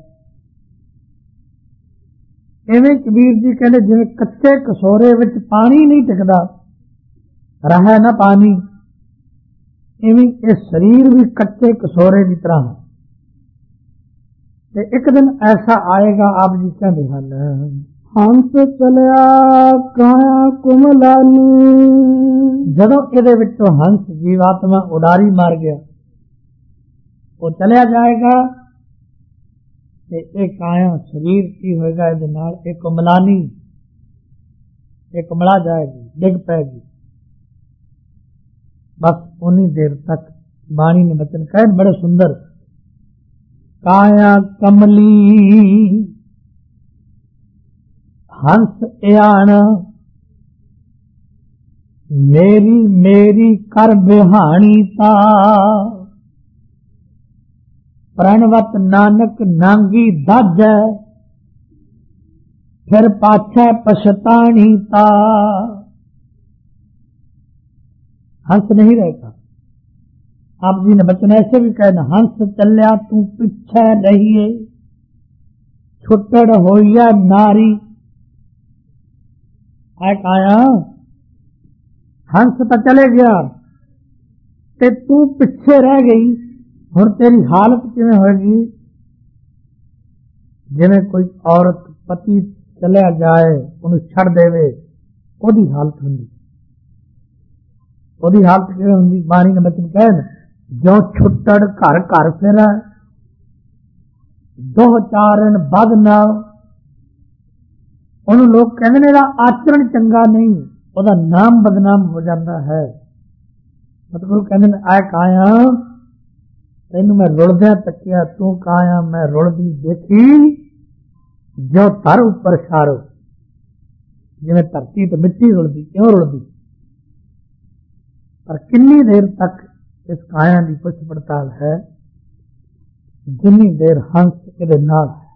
ਇਵੇਂ ਕਬੀਰ ਜੀ ਕਹਿੰਦੇ ਜਿਵੇਂ ਕੱਚੇ ਕਸੋਰੇ ਵਿੱਚ ਪਾਣੀ ਨਹੀਂ ਟਿਕਦਾ, ਰਹੇ ਨਾ ਪਾਣੀ, ਇਵੇਂ ਇਹ ਸਰੀਰ ਵੀ ਕੱਚੇ ਕਸੋਰੇ ਦੀ ਤਰ੍ਹਾਂ ਹੈ। ਤੇ ਇੱਕ ਦਿਨ ਐਸਾ ਆਏਗਾ, ਆਪ ਜੀ ਕਹਿੰਦੇ ਹਨ ਹੰਸ ਚਲਿਆ ਕਾਇਆ ਕੁਮਲਾਨੀ। ਜਦੋਂ ਇਹਦੇ ਵਿੱਚੋਂ ਹੰਸ ਜੀਵਾਤਮਾ ਉਡਾਰੀ ਮਾਰ ਗਿਆ, ਉਹ ਚਲਿਆ ਜਾਏਗਾ, ਤੇ ਇਹ ਕਾਇਆ ਸਰੀਰ ਕੀ ਹੋਏਗਾ, ਇਹਦੇ ਨਾਲ ਇਹ ਕੁਮਲਾਨੀ, ਇਹ ਕੁਮਲਾ ਜਾਏਗੀ, ਡਿੱਗ ਪੈਗੀ। बस उन्हीं देर तक बाणी ने बचन कहे बड़े सुंदर, काया कमली हंस एयान मेरी मेरी कर बिहानी ता, प्रणवत नानक नांगी दज फिर पाछे पछतानी ता। हंस नहीं रहता, आप जी ने बचन ऐसे भी कहना, हंस चलिया तू पिछे रहिए, छुट्टड़ होइया नारी। आया हंस तो चले गया ते तू पिछे रह गई, हुण तेरी हालत किवें होएगी? जिवें कोई औरत पति चलिया जाए उन्हें छड़ देवे, ओदी हालत हुंदी। ओदी हालत किवें हुंदी? बाणी ने बचन कहे न, जो छुट्टड़ घर घर फिरै, दोह चारण बद नाल। ਉਹਨੂੰ ਲੋਕ ਕਹਿੰਦੇ ਨੇ ਇਹਦਾ ਆਚਰਣ ਚੰਗਾ ਨਹੀਂ, ਉਹਦਾ ਨਾਮ ਬਦਨਾਮ ਹੋ ਜਾਂਦਾ ਹੈ। ਸਤਿਗੁਰੂ ਕਹਿੰਦੇ ਨੇ ਆਏ ਕਾਇਆ, ਤੈਨੂੰ ਮੈਂ ਰੁਲਦਿਆਂ ਤੱਕਿਆ, ਤੂੰ ਕਾਇਆ ਮੈਂ ਰੁਲਦੀ ਦੇਖੀ, ਜੋ ਧਰ ਉੱਪਰ ਛਾਰੋ। ਜਿਵੇਂ ਧਰਤੀ ਤੇ ਮਿੱਟੀ ਰੁਲਦੀ, ਕਿਉਂ ਰੁਲਦੀ? ਪਰ ਕਿੰਨੀ ਦੇਰ ਤੱਕ ਇਸ ਕਾਇਆ ਦੀ ਪੁੱਛ ਪੜਤਾਲ ਹੈ? ਜਿੰਨੀ ਦੇਰ ਹੰਸ ਇਹਦੇ ਨਾਲ ਹੈ,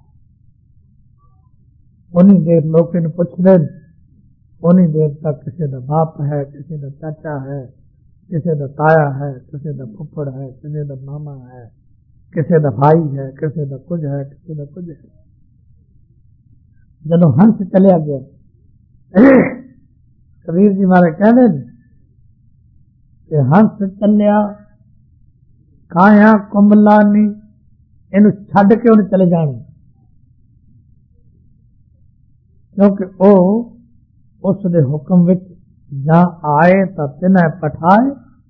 उन्नी देर लोग इन पुछते, उन्नी देर तक किसी का बाप है, किसी का चाचा है, किसी का ताया है, किसी का फुफड़ है, किसी का मामा है, किसी का भाई है, किसी का कुछ है, किसी का कुछ है। जब हंस चलिया गया, कबीर जी मारे कहते कि हंस चलिया काया कुंभलानी, इनू छड़ के उन्हें चले जाने, क्योंकि उस दे हुक्म विच जा आए तो तिन्हें पठाए।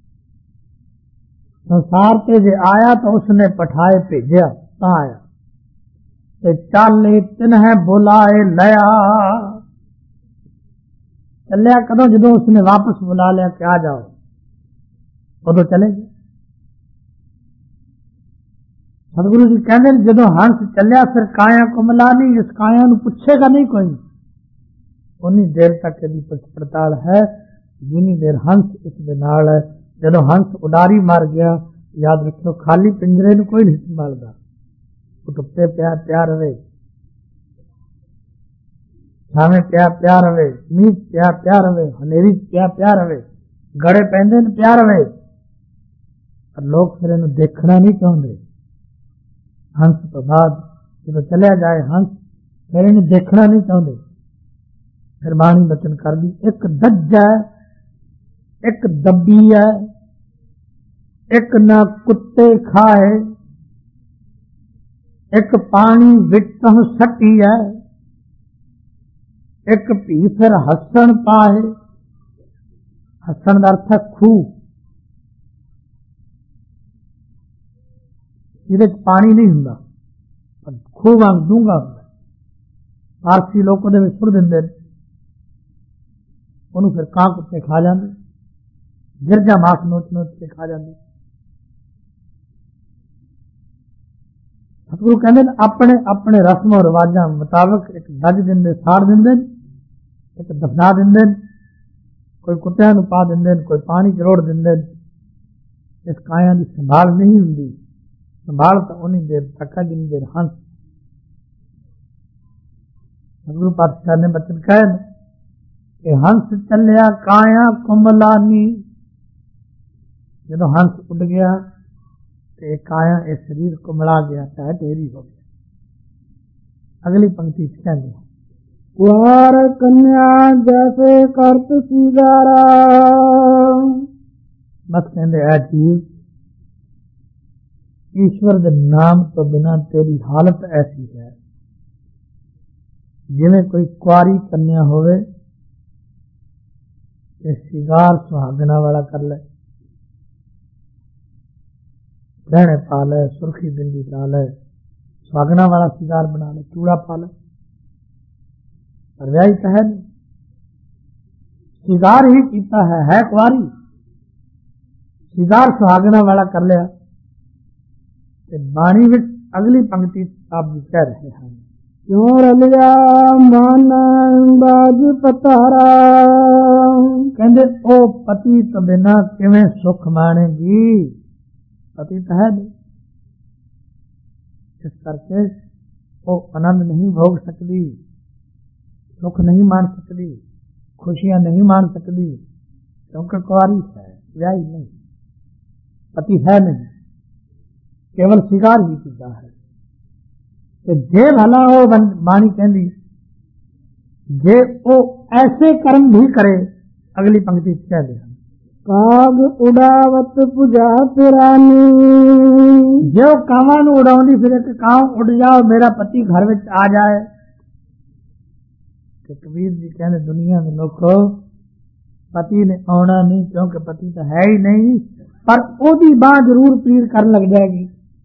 संसार ते जे आया तो उसने पठाए भेजा ता आया, ते चाले तिन्हें बुलाए लया। चलिया कदों? जदों उसने वापस बुला लिया कि आ जाओ, उदों चले गए। सतगुरु जी कहते जदों हंस चलिया फिर काया कुमलानी, इस काया नूं पुछेगा नहीं कोई। उन्नी देर तक यदि पुछ पड़ताल है जिनी देर हंस इस दे नाल है। जदों हंस उडारी मार गया, याद रखो खाली पिंजरे नूं कोई नहीं संभालदा, धुप्पे पिया पिया रवे, छावें पिया पिया रवे, मींह पिया पिया रवे, हनेरी पिया पिया रवे, गड़े पैंदे ने पिया रवे, पर लोग फिर इनूं देखना नहीं चाहुंदे। हंस तो बाद जदों चलिया जाए हंस, फिर इन्हें देखना नहीं चाहुंदे। फिर बाणी बचन कर दी, एक दज्ज है, एक दब्बी है, एक ना कुत्ते खाए, एक पानी विच सटी है, एक भी फिर हसन पाए। हसन का अर्थ है खूह, ਇਹਦੇ ਚ ਪਾਣੀ ਨਹੀਂ ਹੁੰਦਾ, ਪਰ ਖੂਹ ਵਾਂਗ ਡੂੰਘਾ ਹੁੰਦਾ। ਫਾਰਸੀ ਲੋਕ ਉਹਦੇ ਵਿੱਚ ਸੁੱਟ ਦਿੰਦੇ ਨੇ, ਉਹਨੂੰ ਫਿਰ ਕਾਂ ਕੁੱਤੇ ਖਾ ਜਾਂਦੇ, ਗਿਰਜਾ ਮਾਸ ਨੋਚ ਨੋਚ ਕੇ ਖਾ ਜਾਂਦੇ। ਸਤਿਗੁਰੂ ਕਹਿੰਦੇ ਨੇ ਆਪਣੇ ਆਪਣੇ ਰਸਮੋਂ ਰਿਵਾਜਾਂ ਮੁਤਾਬਕ ਇੱਕ ਦੱਜ ਦਿੰਦੇ, ਸਾੜ ਦਿੰਦੇ, ਇੱਕ ਦਫਨਾ ਦਿੰਦੇ, ਕੋਈ ਕੁੱਤਿਆਂ ਨੂੰ ਪਾ ਦਿੰਦੇ, ਕੋਈ ਪਾਣੀ ਚ ਰੋੜ ਦਿੰਦੇ। ਇਸ ਕਾਇਆ ਦੀ ਸੰਭਾਲ ਨਹੀਂ ਹੁੰਦੀ। संभाल तो उन्नी देर तक है जिनी देर हंस। गुरु पातशाह ने बचन कहे कि हंस चलिया काया कुंभलानी। जदों हंस उड़ गया तो काया ये शरीर कुंभला गया, चाहे ढेरी हो गया। अगली पंक्ति कहते कुहार कन्या जैसे करत सिगारा। बस कहते ऐ जीव, ईश्वर के नाम तो बिना तेरी हालत ऐसी है जिवें कोई कुआरी कन्या होवे ते सिगार सुहागना वाला कर ले, गहने पा ले, सुर्खी बिंदी पा ले, सुहागना वाला सिगार बना ले, चूड़ा पा ले, पर व्याही तो है नहीं, सिगार ही कीता है कुआरी, सिगार सुहागना वाला कर लिया। बाणी विच अगली पंक्ति आप जी कह रहे हैं, क्यों रलिया मन बाज पतारा। कहते ओ पति तो बिना किवें सुख मानेगी, पति तो है नहीं, इस करके वो आनंद नहीं भोग सकती, सुख नहीं मान सकती, खुशियां नहीं मान सकती, क्योंकि कुआरी है, व्याही नहीं, पति है नहीं, केवल सिगार ही पीता है। ਤੇ ਜੇ ਭਲਾ ਉਹ ਬਾਣੀ ਕਹਿੰਦੀ ਜੇ ਉਹ ਐਸੇ ਕਰਮ ਵੀ ਕਰੇ, ਅਗਲੀ ਪੰਕਤੀ ਕਹਿੰਦੇ ਹਨ ਕਾਗ ਉਡਾਵਤ ਪੁਜਾ ਪਿਰਾਨੀ। ਜੇ ਉਹ ਕਾਵਾਂ ਨੂੰ ਉਡਾਉਂਦੀ ਫਿਰੇ ਕਿ ਕਾਂ ਉੱਡ ਜਾਓ ਮੇਰਾ ਪਤੀ ਘਰ ਵਿੱਚ ਆ ਜਾਏ। ਤੇ ਕਬੀਰ ਜੀ ਕਹਿੰਦੇ ਦੁਨੀਆ ਦੇ ਲੋਕੋ ਪਤੀ ਨੇ ਆਉਣਾ ਨਹੀਂ, ਕਿਉਂਕਿ ਪਤੀ ਤਾਂ ਹੈ ਹੀ ਨਹੀਂ, ਪਰ ਉਹਦੀ ਬਾਂਹ ਜ਼ਰੂਰ ਪੀੜ ਕਰਨ ਲੱਗ ਜਾਏਗੀ।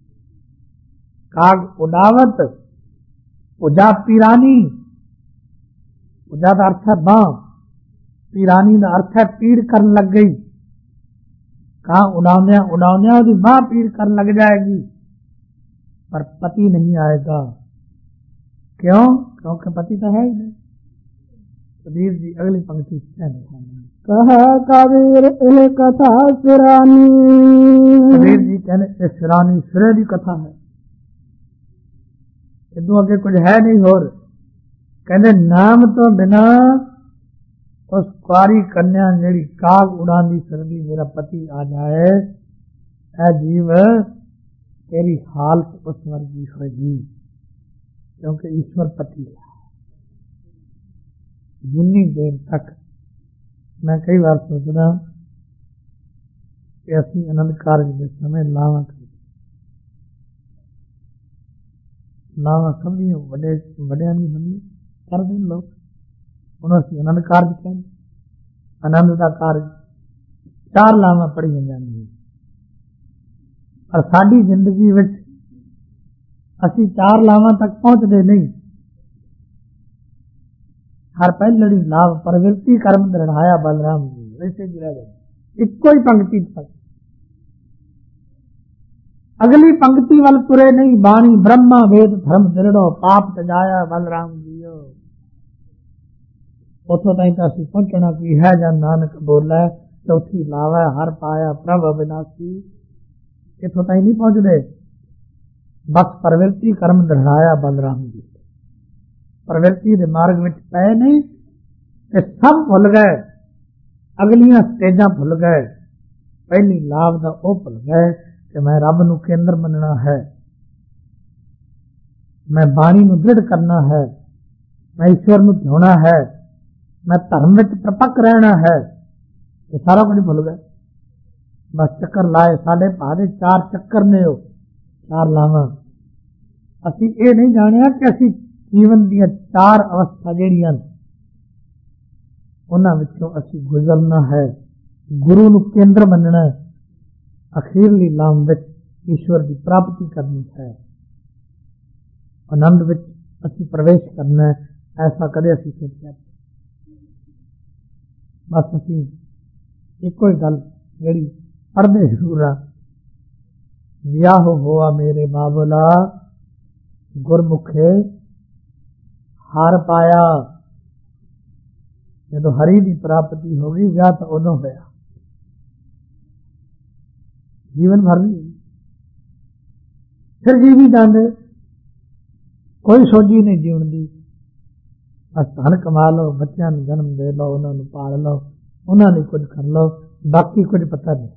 ਕਾਗ ਉਡਾਵਤ ਪੁਜਾ ਪਿਰਾਨੀ। ਪੁਜਾ ਦਾ ਅਰਥ ਹੈ ਬਾਂਹ, ਪਿਰਾਨੀ ਦਾ ਅਰਥ ਹੈ ਪੀੜ ਕਰਨ ਲੱਗ ਗਈ। ਕਾਂ ਉਡਾਉਂਦਿਆਂ ਉਡਾਉਂਦਿਆਂ ਉਹਦੀ ਬਾਂਹ ਪੀੜ ਕਰਨ ਲੱਗ ਜਾਏਗੀ, ਪਰ ਪਤੀ ਨਹੀਂ ਆਏਗਾ। क्यों? क्योंकि पति तो है ही नहीं। कबीर जी अगली पंक्ति कहा कबीर यह कथा सिरानी। कबीर जी कहने सिरानी सिरे की कथा है, इदू अगे कुछ है नहीं। होर कहते नाम तो बिना उस कुआरी कन्या जी काग उड़ानी फिरदी मेरा पति आ जाए, ऐ जीव तेरी हालत उस वर्गी होगी, क्योंकि ईश्वर पति है। जिन्नी देर तक मैं कई बार सोचदा कि असी आनंद कारज के समय लावा समझी वड्या नहीं समझी करते लोग। ਹੁਣ ਅਸੀਂ ਆਨੰਦ ਕਾਰਜ ਕਹਿੰਦੇ, ਆਨੰਦ ਦਾ ਕਾਰਜ 4 ਲਾਵਾਂ ਪੜ੍ਹੀਆਂ ਜਾਂਦੀਆਂ, ਪਰ ਸਾਡੀ ਜ਼ਿੰਦਗੀ ਵਿੱਚ ਅਸੀਂ 4 ਲਾਵਾਂ ਤੱਕ ਪਹੁੰਚਦੇ ਨਹੀਂ। ਹਰ ਪਹਿਲੜੀ ਲਾਭ ਪ੍ਰਵਿਰਤੀ ਕਰਮ ਦ੍ਰਿੜਾਇਆ ਬਲਰਾਮ ਜੀ, ਵੈਸੇ ਹੀ ਰਹਿ ਜਾਂਦੇ ਇੱਕੋ ਹੀ ਪੰਕਤੀ ਤੱਕ। ਅਗਲੀ ਪੰਕਤੀ ਵੱਲ ਤੁਰੇ ਨਹੀਂ, ਬਾਣੀ ਬ੍ਰਹਮਾ ਵੇਦ ਧਰਮ ਦ੍ਰਿੜੋ ਪਾਪ ਤਜਾਇਆ ਬਲਰਾਮ ਜੀਓ। ਉਥੋਂ ਤਾਈਂ ਤਾਂ ਅਸੀਂ ਪਹੁੰਚਣਾ ਕੀ ਹੈ, ਜਾਂ ਨਾਨਕ ਬੋਲੇ ਚੌਥੀ ਲਾਵਾ ਹਰ ਪਾਇਆ ਪ੍ਰਭ ਅਬਿਨਾਸੀ, ਇੱਥੋਂ ਤਾਈਂ ਨਹੀਂ ਪਹੁੰਚਦੇ। ਬਸ ਪ੍ਰਵਿਰਤੀ ਕਰਮ ਦ੍ਰਿੜਾਇਆ ਬਲਰਾਮ ਜੀ, ਪ੍ਰਵਿਰਤੀ ਦੇ ਮਾਰਗ ਵਿੱਚ ਪਏ ਨਹੀਂ ਤੇ ਸਭ ਭੁੱਲ ਗਏ, ਅਗਲੀਆਂ ਸਟੇਜਾਂ ਭੁੱਲ ਗਏ। ਪਹਿਲੀ ਲਾਭ ਦਾ ਉਹ ਭੁੱਲ ਗਏ ਕਿ ਮੈਂ ਰੱਬ ਨੂੰ ਕੇਂਦਰ ਮੰਨਣਾ ਹੈ, ਮੈਂ ਬਾਣੀ ਨੂੰ ਦ੍ਰਿੜ ਕਰਨਾ ਹੈ, ਮੈਂ ਈਸ਼ਵਰ ਨੂੰ ਧਿਆਉਣਾ ਹੈ, मैं धर्म में प्रपक्क रहना है। ये सारा कुछ भूल गए। बस चक्कर लाए, साढ़े भादे 4 चक्कर ने 4 लावा। असी ये नहीं जानिया कि असी जीवन दी 4 अवस्था जेड़ियां उन्हां विचों असी गुजरना है, गुरु नूं केंद्र मनना है, अखीरली लाम विच ईश्वर की प्राप्ति करनी है, आनंद विच असी प्रवेश करना है। ऐसा कदे असी सोचा। बस असी एको ही गल जी पढ़ते जरूर आ, विआह होआ मेरे बाबला गुरमुखे हार पाया। जो हरी की प्राप्ति हो गई, विआह तो उदों होया, जीवन भर नहीं। फिर जी भी जाते, कोई सोची नहीं जीवन की। बस धन कमा लो, बच्चों को जन्म दे लो, उन्होंने पाल लो, उन्होंने कुछ कर लो, बाकी कुछ पता नहीं।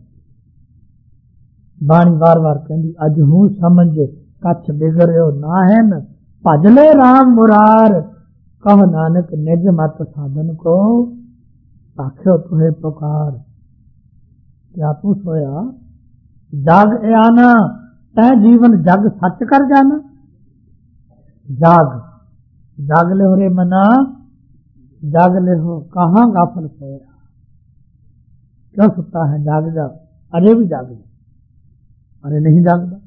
बाणी बार बार कहती अज हूं समझ कछ बिगड़ो ना है न, भजले राम मुरार कह नानक निज मत साधन को, आख्यो तुहे पुकार। क्या तू सोया जाग ए आना, तै जीवन जग सच कर जाना। जाग जाग ले हो रे मना, जाग ले हो कहाँ गाफल सोया। क्यों सुता है, जाग जा, अरे भी जाग जा, अरे नहीं जागदा।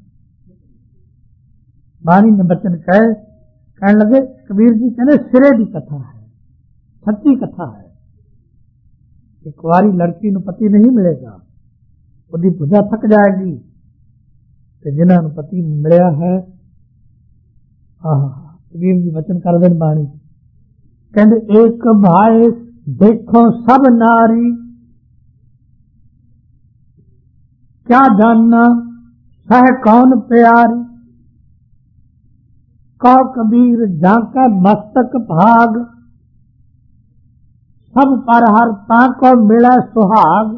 बाणी ने बचन कहने लगे, कबीर जी कहने सिरे की कथा है, सच्ची कथा है। एक कुआरी लड़की नूं पति नहीं मिलेगा, उसकी भुजा थक जाएगी, ते जिन्हां नूं पति मिलिया है, कबीर जी वचन कर देन बाणी कहते एक भाई देखो सब नारी, क्या जानना सह कौन प्यारी। कहो कबीर जाके मस्तक भाग, सब पर हर ताको मिले सुहाग।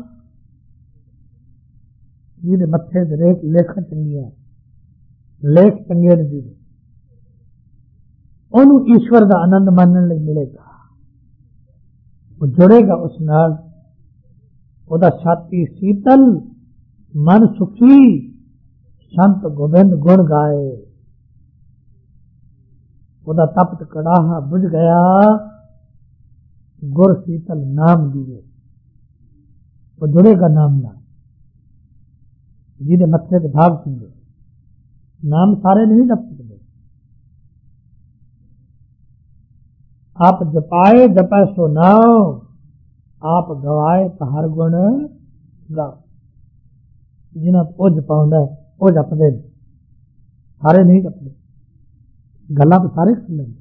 जी मथे लेख चंगिया, लेख चंगे ने जी ਉਹਨੂੰ ਈਸ਼ਵਰ ਦਾ ਆਨੰਦ ਮਾਣਨ ਲਈ ਮਿਲੇਗਾ। ਉਹ ਜੁੜੇਗਾ ਉਸ ਨਾਲ, ਉਹਦਾ ਛਾਤੀ ਸੀਤਲ, ਮਨ ਸੁਖੀ, ਸੰਤ ਗੋਬਿੰਦ ਗੁਣ ਗਾਏ। ਉਹਦਾ ਤਪਤ ਕੜਾਹਾ ਬੁਝ ਗਿਆ, ਗੁਰ ਸੀਤਲ ਨਾਮ ਦੀਏ। ਉਹ ਜੁੜੇਗਾ ਨਾਮ ਨਾਲ, ਜਿਹਦੇ ਮੱਥੇ ਤੇ ਭਾਗ ਸਿੰਦੇ। ਨਾਮ ਸਾਰੇ ਨਹੀਂ ਜਪ ਸਕਦੇ। ਆਪ ਜਪਾਏ ਜਪੈ ਸੋ ਨਾਉ, ਆਪ ਗਵਾਏ ਤਾਂ ਹਰ ਗੁਣ ਗਾਓ। ਜਿਹਨਾਂ ਉਹ ਜਪਾਉਂਦਾ ਉਹ ਜਪਦੇ, ਸਾਰੇ ਨਹੀਂ ਜਪਦੇ। ਗੱਲਾਂ ਤਾਂ ਸਾਰੇ ਸੁਣ ਲੈਂਦੇ।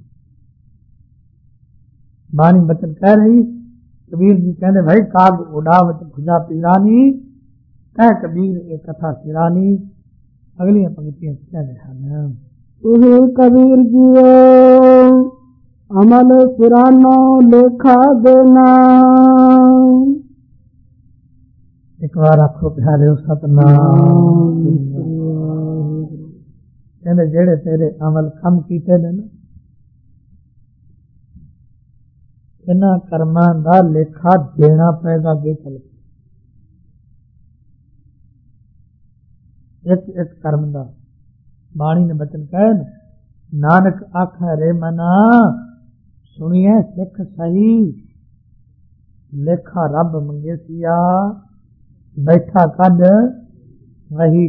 ਬਾਣੀ ਬਚਨ ਕਹਿ ਰਹੀ, ਕਬੀਰ ਜੀ ਕਹਿੰਦੇ ਭਾਈ ਕਾਗ ਉਡਾਵਤ ਖੁਜਾ ਪੀਰਾਨੀ, ਕਹਿ ਕਬੀਰ ਇਹ ਕਥਾ ਸਿਰਾਨੀ। ਅਗਲੀਆਂ ਪੰਕਤੀਆਂ ਕਹਿੰਦੇ ਹਨ, ਇਹ ਕਬੀਰ ਜੀਓ ਅਮਲ ਸਿਰਾਨੋ ਲੇਖਾ ਦੇਣਾ। ਇੱਕ ਵਾਰ ਆਖੋ ਪਿਆਰਿਓ ਸਤਨਾਮ। ਕਹਿੰਦੇ ਜਿਹੜੇ ਤੇਰੇ ਅਮਲ ਕੰਮ ਕੀਤੇ ਨੇ ਨਾ, ਇਹਨਾਂ ਕਰਮਾਂ ਦਾ ਲੇਖਾ ਦੇਣਾ ਪਏਗਾ ਅੱਗੇ ਚੱਲ ਕੇ। ਇੱਕ ਇੱਕ ਕਰਮ ਦਾ ਬਾਣੀ ਨੇ ਬਚਨ ਕਹੇ, ਨਾਨਕ ਆਖੈ ਰੇ ਮਨਾ, ਸੁਣੀਏ ਸਿੱਖ ਸਹੀ, ਲੇਖਾ ਰੱਬ ਮੰਗੇ ਸੀਆ, ਬੈਠਾ ਕੱਢ ਵਹੀ।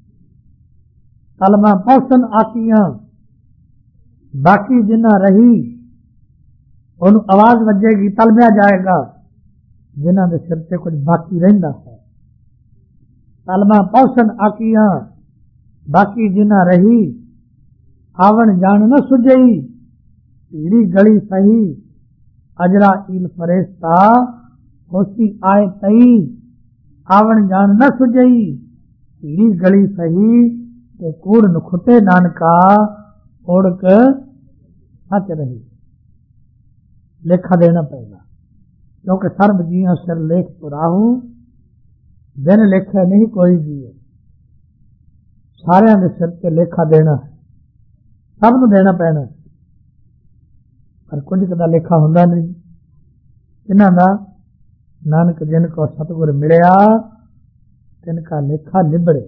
ਕਲਮਾਂ ਪੌਸਨ ਆਕੀਆਂ, ਬਾਕੀ ਜਿੰਨਾ ਰਹੀ ਉਹਨੂੰ ਆਵਾਜ਼ ਵੱਜੇਗੀ, ਤਲਮਿਆ ਜਾਏਗਾ ਜਿਨ੍ਹਾਂ ਦੇ ਸਿਰ ਤੇ ਕੁਝ ਬਾਕੀ ਰਹਿੰਦਾ ਹੈ। ਕਲਮਾਂ ਪੌਸਨ ਆਕੀਆਂ, ਬਾਕੀ ਜਿੰਨਾ ਰਹੀ, ਆਵਣ ਜਾਣ न ਸੁਝਈ, ਧੀਰੀ ਗਲੀ ਸਹੀ, ਅਜਰਾ ਈਲ ਫਰੇਸਤਾ, ਹੋਸੀ ਆਏ ਤਈ, ਆਵਣ ਜਾਣ न ਸੁਝਈ, ਧੀਰੀ ਗਲੀ ਸਹੀ, ਤੇ ਕੂੜ ਨਖੁੱਟੇ ਨਾਨਕਾ, ਓੜਕ ਸੱਚ ਰਹੀ। ਲੇਖਾ ਦੇਣਾ ਪਏਗਾ, ਕਿਉਂਕਿ ਸਰਬ ਜੀਆਂ ਸਿਰ ਲੇਖ ਪੁਰਾਹੂ, ਬਿਨ ਲੇਖੇ ਨਹੀਂ ਕੋਈ ਜੀਏ। ਸਾਰਿਆਂ ਦੇ ਸਿਰ ਤੇ ਲੇਖਾ ਦੇਣਾ, ਸਭ ਨੂੰ ਦੇਣਾ ਪੈਣਾ। ਪਰ ਕੁਝ ਦਾ ਲੇਖਾ ਹੁੰਦਾ ਨਹੀਂ। ਇਹਨਾਂ ਦਾ ਨਾਨਕ ਜਿਨ ਕੋ ਸਤਿਗੁਰ ਮਿਲਿਆ, ਤਿਨ ਕਾ ਲੇਖਾ ਨਿਬੜਿਆ।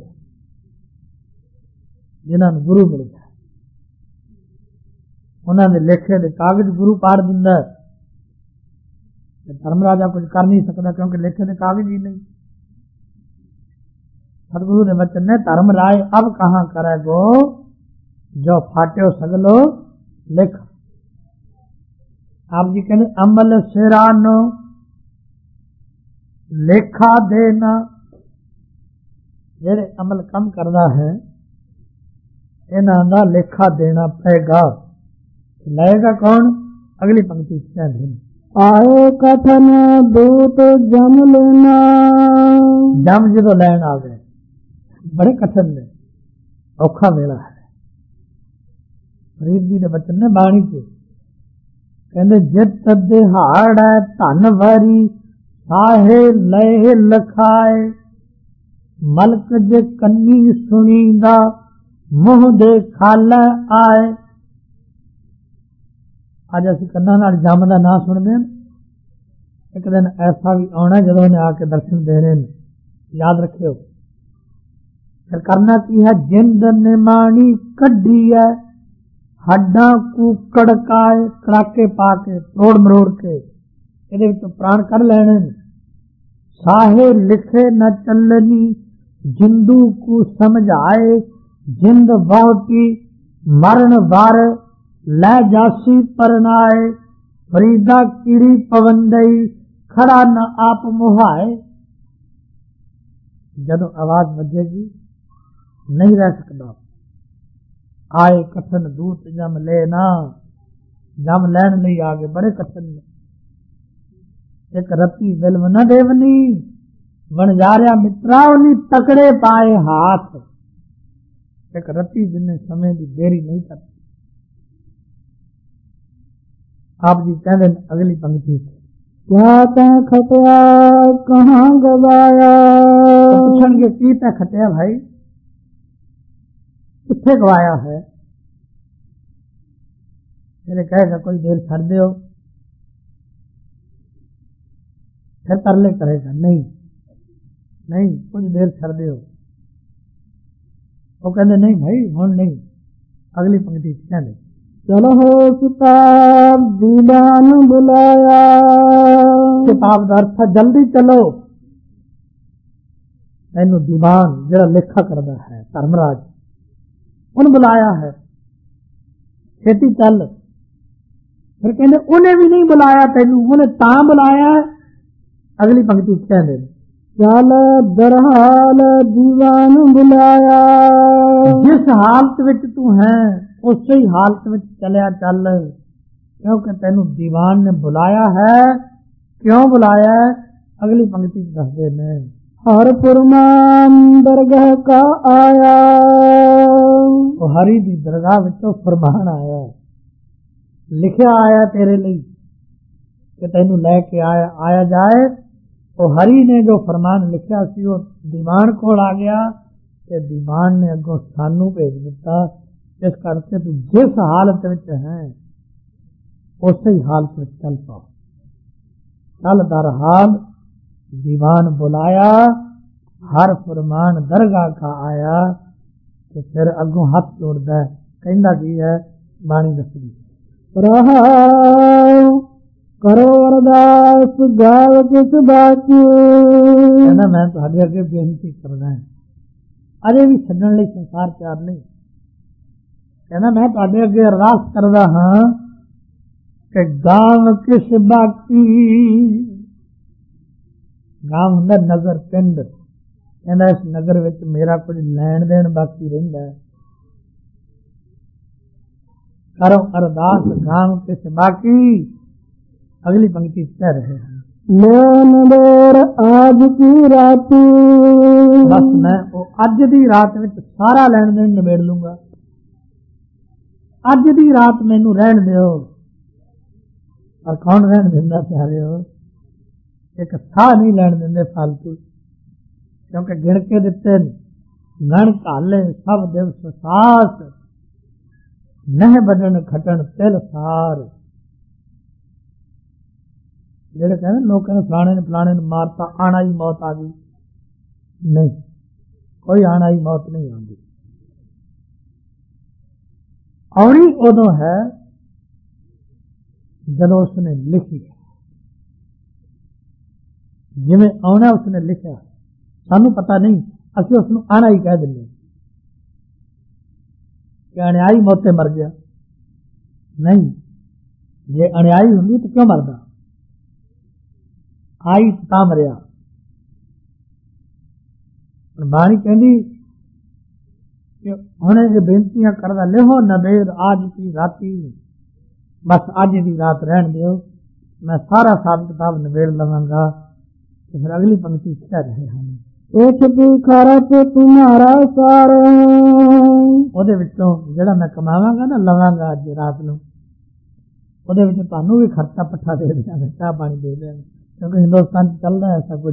ਜਿਨ੍ਹਾਂ ਨੂੰ ਗੁਰੂ ਮਿਲ ਗਿਆ, ਉਹਨਾਂ ਦੇ ਲੇਖੇ ਦੇ ਕਾਗਜ਼ ਗੁਰੂ ਪਾੜ ਦਿੰਦਾ। ਧਰਮ ਰਾਜਾ ਕੁਝ ਕਰ ਨਹੀਂ ਸਕਦਾ, ਕਿਉਂਕਿ ਲੇਖੇ ਦੇ ਕਾਗਜ਼ ਹੀ ਨਹੀਂ। सतगुरु ने वचन ने धर्म राय अब कहाँ करेगो, जो फाट्यो सगलो लिख। आप जी कहते अमल सिरानो लेखा देना। जेड़े अमल कम करना है इन्हां दा लेखा देना पड़ेगा। लेगा कौन? अगली पंक्ति कहते आए कथन दूत जम लेना। जम जो लैन आ गए बड़े कठिन ने, औखा वेला है। फरीद जी ने बचन ने बाणी से कहते जित दिहाड़ धन भरी साहे लहे लखाए, मलक जे कन्नी सुनीदा मुंह दे खाल आए। अज असी कन्ना नाल जम का नाम सुनते हैं। एक दिन ऐसा भी आना जदों उन्हें आके दर्शन देने, याद रखियो। फिर करना की है, जिंद निमाणी कड्डी है हड्डा कू कड़काए, कड़ाके पा के तोड़ मरोड़ के ये प्राण कर लेने। साहे लिखे न चलनी जिंदू को समझाए, जिंद बावटी मरण बार लै जासी परनाए, फरीदा कीड़ी पवंदई खड़ा न आप मुहाए। जदों आवाज बजेगी नहीं रह सकता। आए कठन दूत जम लेना, जम लैन नहीं आगे बड़े कठन ने। एक रत्ती बिल्व न देवनी, बन जा रहा मित्रा उन्हीं तकड़े पाए हाथ। एक रत्ती जिन्हें समय की देरी नहीं करती। आप जी कहते अगली पंक्ति क्या तै खटिया कहाँ गवाया। तो पूछेंगे की तै खटिया भाई किथे गवाया है। फिर कहेगा कुछ देर छड़ दो, फिर तरले करेगा नहीं नहीं कुछ देर छड़ दो। वो कहते नहीं भाई हुण नहीं। अगली पंक्ति कहते चलो किताब दीवान बुलाया। किताब का अर्थ है जल्दी चलो। मैनू दीवान जरा लेखा करता है धर्मराज उन बुलाया है, छेती चल। फिर कहते उन्हें भी नहीं बुलाया तेनू, उन्हें ता बुलाया। अगली पंक्ति कहते चल दरहाल दीवान बुलाया। जिस हालत विच तू है उस ही हालत विच चलिया चल, क्योंकि तेनू दीवान ने बुलाया है। क्यों बुलाया है? अगली पंक्ति दसदे ने हर फरमान दरगाह का आया। वो हरी दी दरगाह विचों फरमान आया, लिखिया आया तेरे लिए कि तेनू लैके आया जाए। वो हरी ने जो फरमान लिखिया सी वो दीवान कोल आ गया ते दीवान ने अगों सानू भेज दिता। इस करके तू जिस हालत विच है उस ही हालत में चल पाओ। चल दर हाल दीवान बुलाया, हर फरमान दरगाह का आया। तो फिर अगों हाथ जोड़दा कहंदा की है बाणी दसदी रहा करो अरदास गाव किस बाकी। कहना मैं तुहाडे अगे बेनती करना है, अजे भी छड्डण लई संसार तैयार नहीं। कहना मैं तुहाडे अगे अरदास करदा हां कि गाव किस बाकी। गांव हुंदा नगर पिंड, कहंदा इस नगर विच मेरा कुछ लैण देण बाकी रहिंदा है। करो अरदास गांव किस बाकी। अगली पंक्ति कह रहे हैं लेन देर आज की राती। बस मैं वो अज दी रात विच सारा लैण देण निबेड़ लूंगा। अज दी रात मैनू रहन दिओ। और कौन रहन दिंदा प्यारे हो? एक साह नहीं लैण दिंदे फालतू, क्योंकि गिण के दिते गण घाले सब दिवस सास नह बदन खटन तिल सार। जेड़े कहते लोग कहते फलाने ने मारता आना ही मौत आ गई, नहीं कोई आना ही मौत नहीं आती। आनी उदों है जदों उसने लिखी, जिवें आना उसने लिखा सानू पता नहीं, असं उसनू आना ही कह दिंदे कि अन्यायी मौते मर गया। नहीं, जे अन्यायी हुंदी तो क्यों मरदा? आई ता मरिया। बाणी कहंदी कि हुणे ये बेनतियां करदा लिहो नबेर आज की राती। बस अज दी रात रहन दिओ, मैं सारा हिसाब किताब निबेड़ लवांगा। तो फिर अगली पंक्ति कह रहे हैं एक भी खरच तुम्हारा सार। ਉਹਦੇ ਵਿੱਚੋਂ ਜਿਹੜਾ ਮੈਂ ਕਮਾਵਾਂਗਾ ਨਾ ਲਵਾਂਗਾ ਅੱਜ ਰਾਤ ਨੂੰ, ਉਹਦੇ ਵਿੱਚ ਤੁਹਾਨੂੰ ਵੀ ਖਰਚਾ ਪੱਠਾ ਦੇ ਦਿਆਂਗਾ, ਚਾਹ ਪਾਣੀ ਦੇ ਦਿਆਂਗਾ, ਕਿਉਂਕਿ ਹਿੰਦੁਸਤਾਨ 'ਚ ਚੱਲਦਾ ਐਸਾ ਕੁਝ।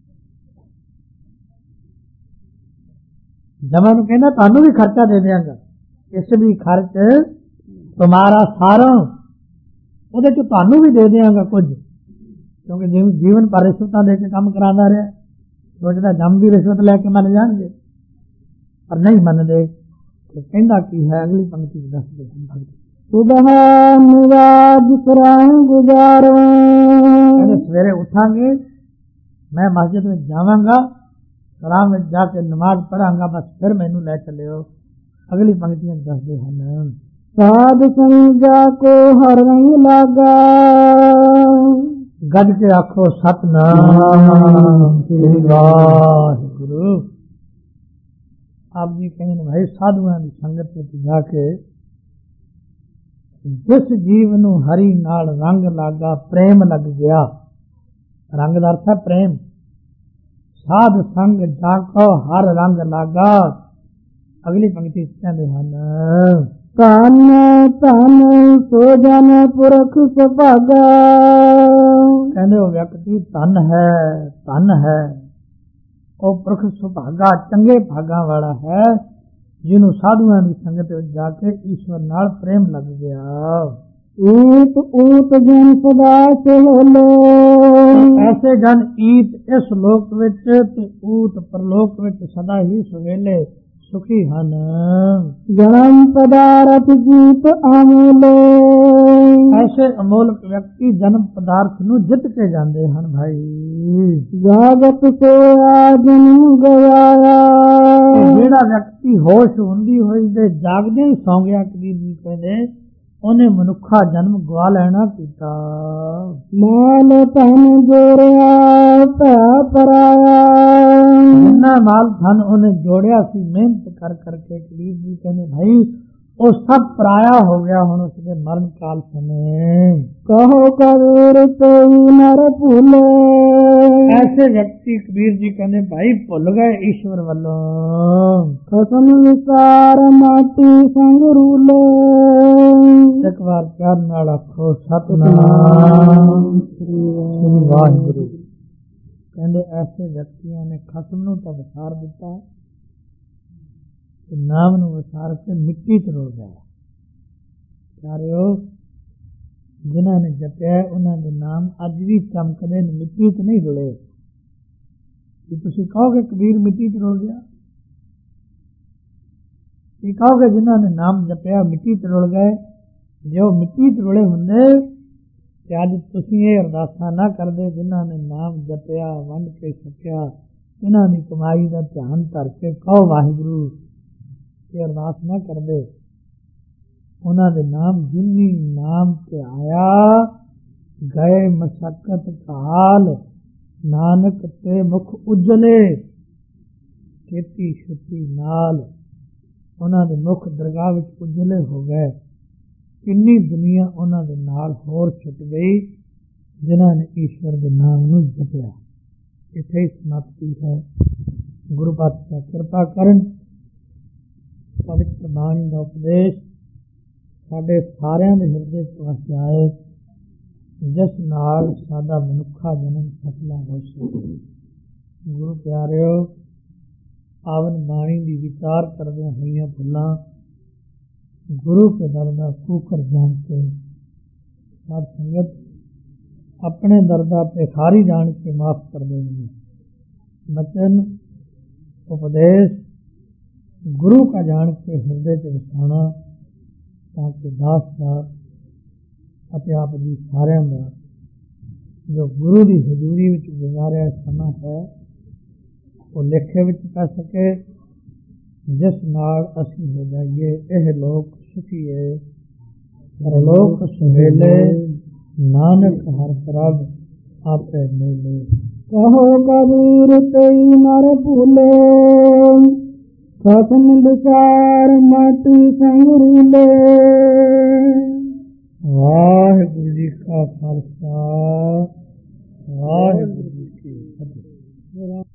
ਜਮਾਂ ਨੂੰ ਕਹਿੰਦਾ ਤੁਹਾਨੂੰ ਵੀ ਖਰਚਾ ਦੇ ਦਿਆਂਗਾ। ਇਸ ਵੀ ਖਰਚ ਤੁਹਾਡਾ ਸਾਰੋਂ, ਉਹਦੇ 'ਚ ਤੁਹਾਨੂੰ ਵੀ ਦੇ ਦਿਆਂਗਾ ਕੁਝ, ਕਿਉਂਕਿ ਜਿਵੇਂ ਜੀਵਨ ਭਰ ਰਿਸ਼ਵਤਾਂ ਦੇ ਕੇ ਕੰਮ ਕਰਾਉਂਦਾ ਰਿਹਾ, ਸੋਚਦਾ ਜੰਮ ਵੀ ਰਿਸ਼ਵਤ ਲੈ ਕੇ ਮੰਨ ਜਾਣਗੇ, ਪਰ ਨਹੀਂ ਮੰਨਦੇ। ਕਹਿੰਦਾ ਕੀ है अगली पंक्ति दसदे सुबह निवाज सराय गुजारो। सवेरे उठांगे मैं मस्जिद में जावांगा, सलाम में जाके नमाज पढ़ांगा, बस फिर मैनू लै चलियो। अगली पंक्तियां दसदे हैं साध संजा को हर रंग लागा। गज के आखो सतनाम श्री वाहिगुरु। आप जी कहें भाई साधुआं की संगत में जाके जिस जीव नू हरि नाल रंग लागा, प्रेम लग गया। रंग दा अर्थ है प्रेम। साध संग जाको हर रंग लागा। अगली पंक्ति कहते हैं कान धन सो जन पुरख सुभागा। कहते वो व्यक्ति धन है ਉਹ ਪੁਰਖ ਸੁਭਾਗਾ ਚੰਗੇ ਭਾਗਾਂ ਵਾਲਾ ਹੈ, ਜਿਹਨੂੰ ਸਾਧੂਆਂ ਦੀ ਸੰਗਤ ਵਿੱਚ ਜਾ ਕੇ ਈਸ਼ਵਰ ਨਾਲ ਪ੍ਰੇਮ ਲੱਗ ਗਿਆ। ईत ऊत जन सदा सोले। ऐसे जन ईत इस लोक ਵਿੱਚ ਤੇ ਊਤ ਪਰਲੋਕ ਵਿੱਚ ਸਦਾ ਹੀ ਸੁਹੇਲੇ ਸੁਖੀ ਹਨ। जन्म पदारथ जीत आमूले। ऐसे अमोलक व्यक्ति जन्म पदार्थ ਨੂੰ ਜਿੱਤ ਕੇ ਜਾਂਦੇ ਹਨ ਭਾਈ। जागत सोया जन्म गवाया। ਜਿਹੜਾ ਵਿਅਕਤੀ ਹੋਸ਼ ਹੁੰਦੀ ਹੋਈ ਤੇ ਜਾਗਦੇ ਹੀ ਸੌਂ ਗਿਆ, ਕਬੀਰ ਜੀ ਕਹਿੰਦੇ ਉਹਨੇ ਮਨੁੱਖਾ ਜਨਮ ਗਵਾ ਲੈਣਾ ਕੀਤਾ। ਮਾਲ ਧਨ ਜੋੜਿਆ ਭੈ ਪਰਾਇਆ। ਜਿੰਨਾ ਮਾਲ ਧਨ ਉਹਨੇ ਜੋੜਿਆ ਸੀ ਮਿਹਨਤ ਕਰ ਕਰਕੇ, ਕਬੀਰ ਜੀ ਕਹਿੰਦੇ ਭਾਈ ਉਹ ਸਭ ਪਰਾਇਆ ਹੋ ਗਿਆ ਹੁਣ ਉਸਦੇ ਮਰਨ ਕਾਲ ਸਮੇਂ। ਕਹੋ ਕਬੀਰ ਕੋਈ ਨਰ ਭੁੱਲੇ। ਐਸੇ ਵਿਅਕਤੀ ਕਬੀਰ ਜੀ ਕਹਿੰਦੇ ਭਾਈ ਭੁੱਲ ਗਏ ਈਸ਼ਵਰ ਵੱਲੋਂ। ਖਸਮ ਵਿਸਾਰ ਮਾਟੀ ਸੰਗ ਰੂਲੇ। ਇੱਕ ਵਾਰ ਪਿਆਰ ਨਾਲ ਆਖੋ ਸਤਿਨਾਮ ਸ੍ਰੀ ਵਾਹਿਗੁਰੂ। ਕਹਿੰਦੇ ਐਸੇ ਵਿਅਕਤੀਆਂ ਨੇ ਖਸਮ ਨੂੰ ਤਾਂ ਵਿਸਾਰ ਦਿੱਤਾ, ਨਾਮ ਨੂੰ ਵਿਸਾਰ ਕੇ ਮਿੱਟੀ ਚ ਰੋਲ ਗਿਆ। ਪਿਆਰਿਓ, ਜਿਨ੍ਹਾਂ ਨੇ ਜਪਿਆ ਉਹਨਾਂ ਦੇ ਨਾਮ ਅੱਜ ਵੀ ਚਮਕਦੇ ਨੇ, ਮਿੱਟੀ ਚ ਨਹੀਂ ਰੁਲੇ। ਜੇ ਤੁਸੀਂ ਕਹੋਗੇ ਕਬੀਰ ਮਿੱਟੀ ਚ ਰੁਲ ਗਿਆ, ਇਹ ਕਹੋਗੇ ਜਿਨ੍ਹਾਂ ਨੇ ਨਾਮ ਜਪਿਆ ਮਿੱਟੀ ਚ ਰੁਲ ਗਏ। ਜੇ ਉਹ ਮਿੱਟੀ ਚ ਰੁਲੇ ਹੁੰਦੇ ਤੇ ਅੱਜ ਤੁਸੀਂ ਇਹ ਅਰਦਾਸਾਂ ਨਾ ਕਰਦੇ। ਜਿਨ੍ਹਾਂ ਨੇ ਨਾਮ ਜਪਿਆ, ਵੰਡ ਕੇ ਛਕਿਆ, ਇਹਨਾਂ ਦੀ ਕਮਾਈ ਦਾ ਧਿਆਨ ਧਰ ਕੇ ਕਹੋ ਵਾਹਿਗੁਰੂ, ਇਹ ਅਰਦਾਸ ਨਾ ਕਰਦੇ। ਉਹਨਾਂ ਦੇ ਨਾਮ ਜਿਨੀ ਨਾਮ ਤੇ ਆਇਆ ਗਏ ਮਸ਼ੱਕਤ ਕਾਲ, ਨਾਨਕ ਤੇ ਮੁਖ ਉਜਲੇ ਛੇਤੀ ਛੇਤੀ ਨਾਲ। ਉਹਨਾਂ ਦੇ ਮੁਖ ਦਰਗਾਹ ਵਿੱਚ ਉਜਲੇ ਹੋ ਗਏ। ਕਿੰਨੀ ਦੁਨੀਆ ਉਹਨਾਂ ਦੇ ਨਾਲ ਹੋਰ ਛੁੱਟ ਗਈ ਜਿਨ੍ਹਾਂ ਨੇ ਈਸ਼ਵਰ ਦੇ ਨਾਮ ਨੂੰ ਜਪਿਆ। ਇੱਥੇ ਹੀ ਸਮਾਪਤੀ ਹੈ। ਗੁਰੂ ਪਾਤਸ਼ਾਹ ਕਿਰਪਾ ਕਰਨ, ਪਵਿੱਤਰ ਬਾਣੀ ਦਾ ਉਪਦੇਸ਼ ਸਾਡੇ ਸਾਰਿਆਂ ਦੇ ਹਿਰਦੇ ਵਿੱਚ ਆਏ, ਜਿਸ ਨਾਲ ਸਾਡਾ ਮਨੁੱਖਾ ਜਨਮ ਸਫਲਾ ਹੋ ਸਕੇ। ਗੁਰੂ ਪਿਆਰਿਓ, ਪਾਵਨ ਬਾਣੀ ਦੀ ਵਿਚਾਰ ਕਰਦਿਆਂ ਹੋਈਆਂ ਭੁੱਲਾਂ ਗੁਰੂ ਕੇ ਦਰ ਦਾ ਕੂਕਰ ਜਾਣ ਕੇ, ਸਾਧ ਸੰਗਤ ਆਪਣੇ ਦਰ ਦਾ ਭਿਖਾਰੀ ਜਾਣ ਕੇ ਮਾਫ ਕਰ ਦੇंगे। बचन उपदेश गुरु का जान के हृदय से वसाना, ताकि दास का ਅਤੇ ਆਪ ਜੀ ਸਾਰਿਆਂ ਦਾ ਜੋ ਗੁਰੂ ਦੀ ਹਜ਼ੂਰੀ ਵਿੱਚ ਗੁਜ਼ਾਰਿਆ ਸਮਾਂ ਹੈ ਉਹ ਲੇਖੇ ਵਿੱਚ ਪੈ ਸਕੇ, ਜਿਸ ਨਾਲ ਅਸੀਂ ਹੋ ਜਾਈਏ ਇਹ ਲੋਕ ਸੁਖੀਏ, ਪਰਲੋਕ ਸੁਹੇਲੇ, ਨਾਨਕ ਹਰ ਪ੍ਰਭ ਆਪੇ ਮੇਲੇ। ਕਹੋ ਕਬੀਰ ਤਈ ਨਰ ਭੁੱਲੇ, ਖਸਮ ਵਿਸਾਰ ਮਾਟੀ ਸੰਗ ਰੂਲੇ। ਵਾਹਿਗੁਰੂ ਜੀ ਕਾ ਖਾਲਸਾ, ਵਾਹਿਗੁਰੂ ਜੀ ਕੀ ਫਤਿਹ।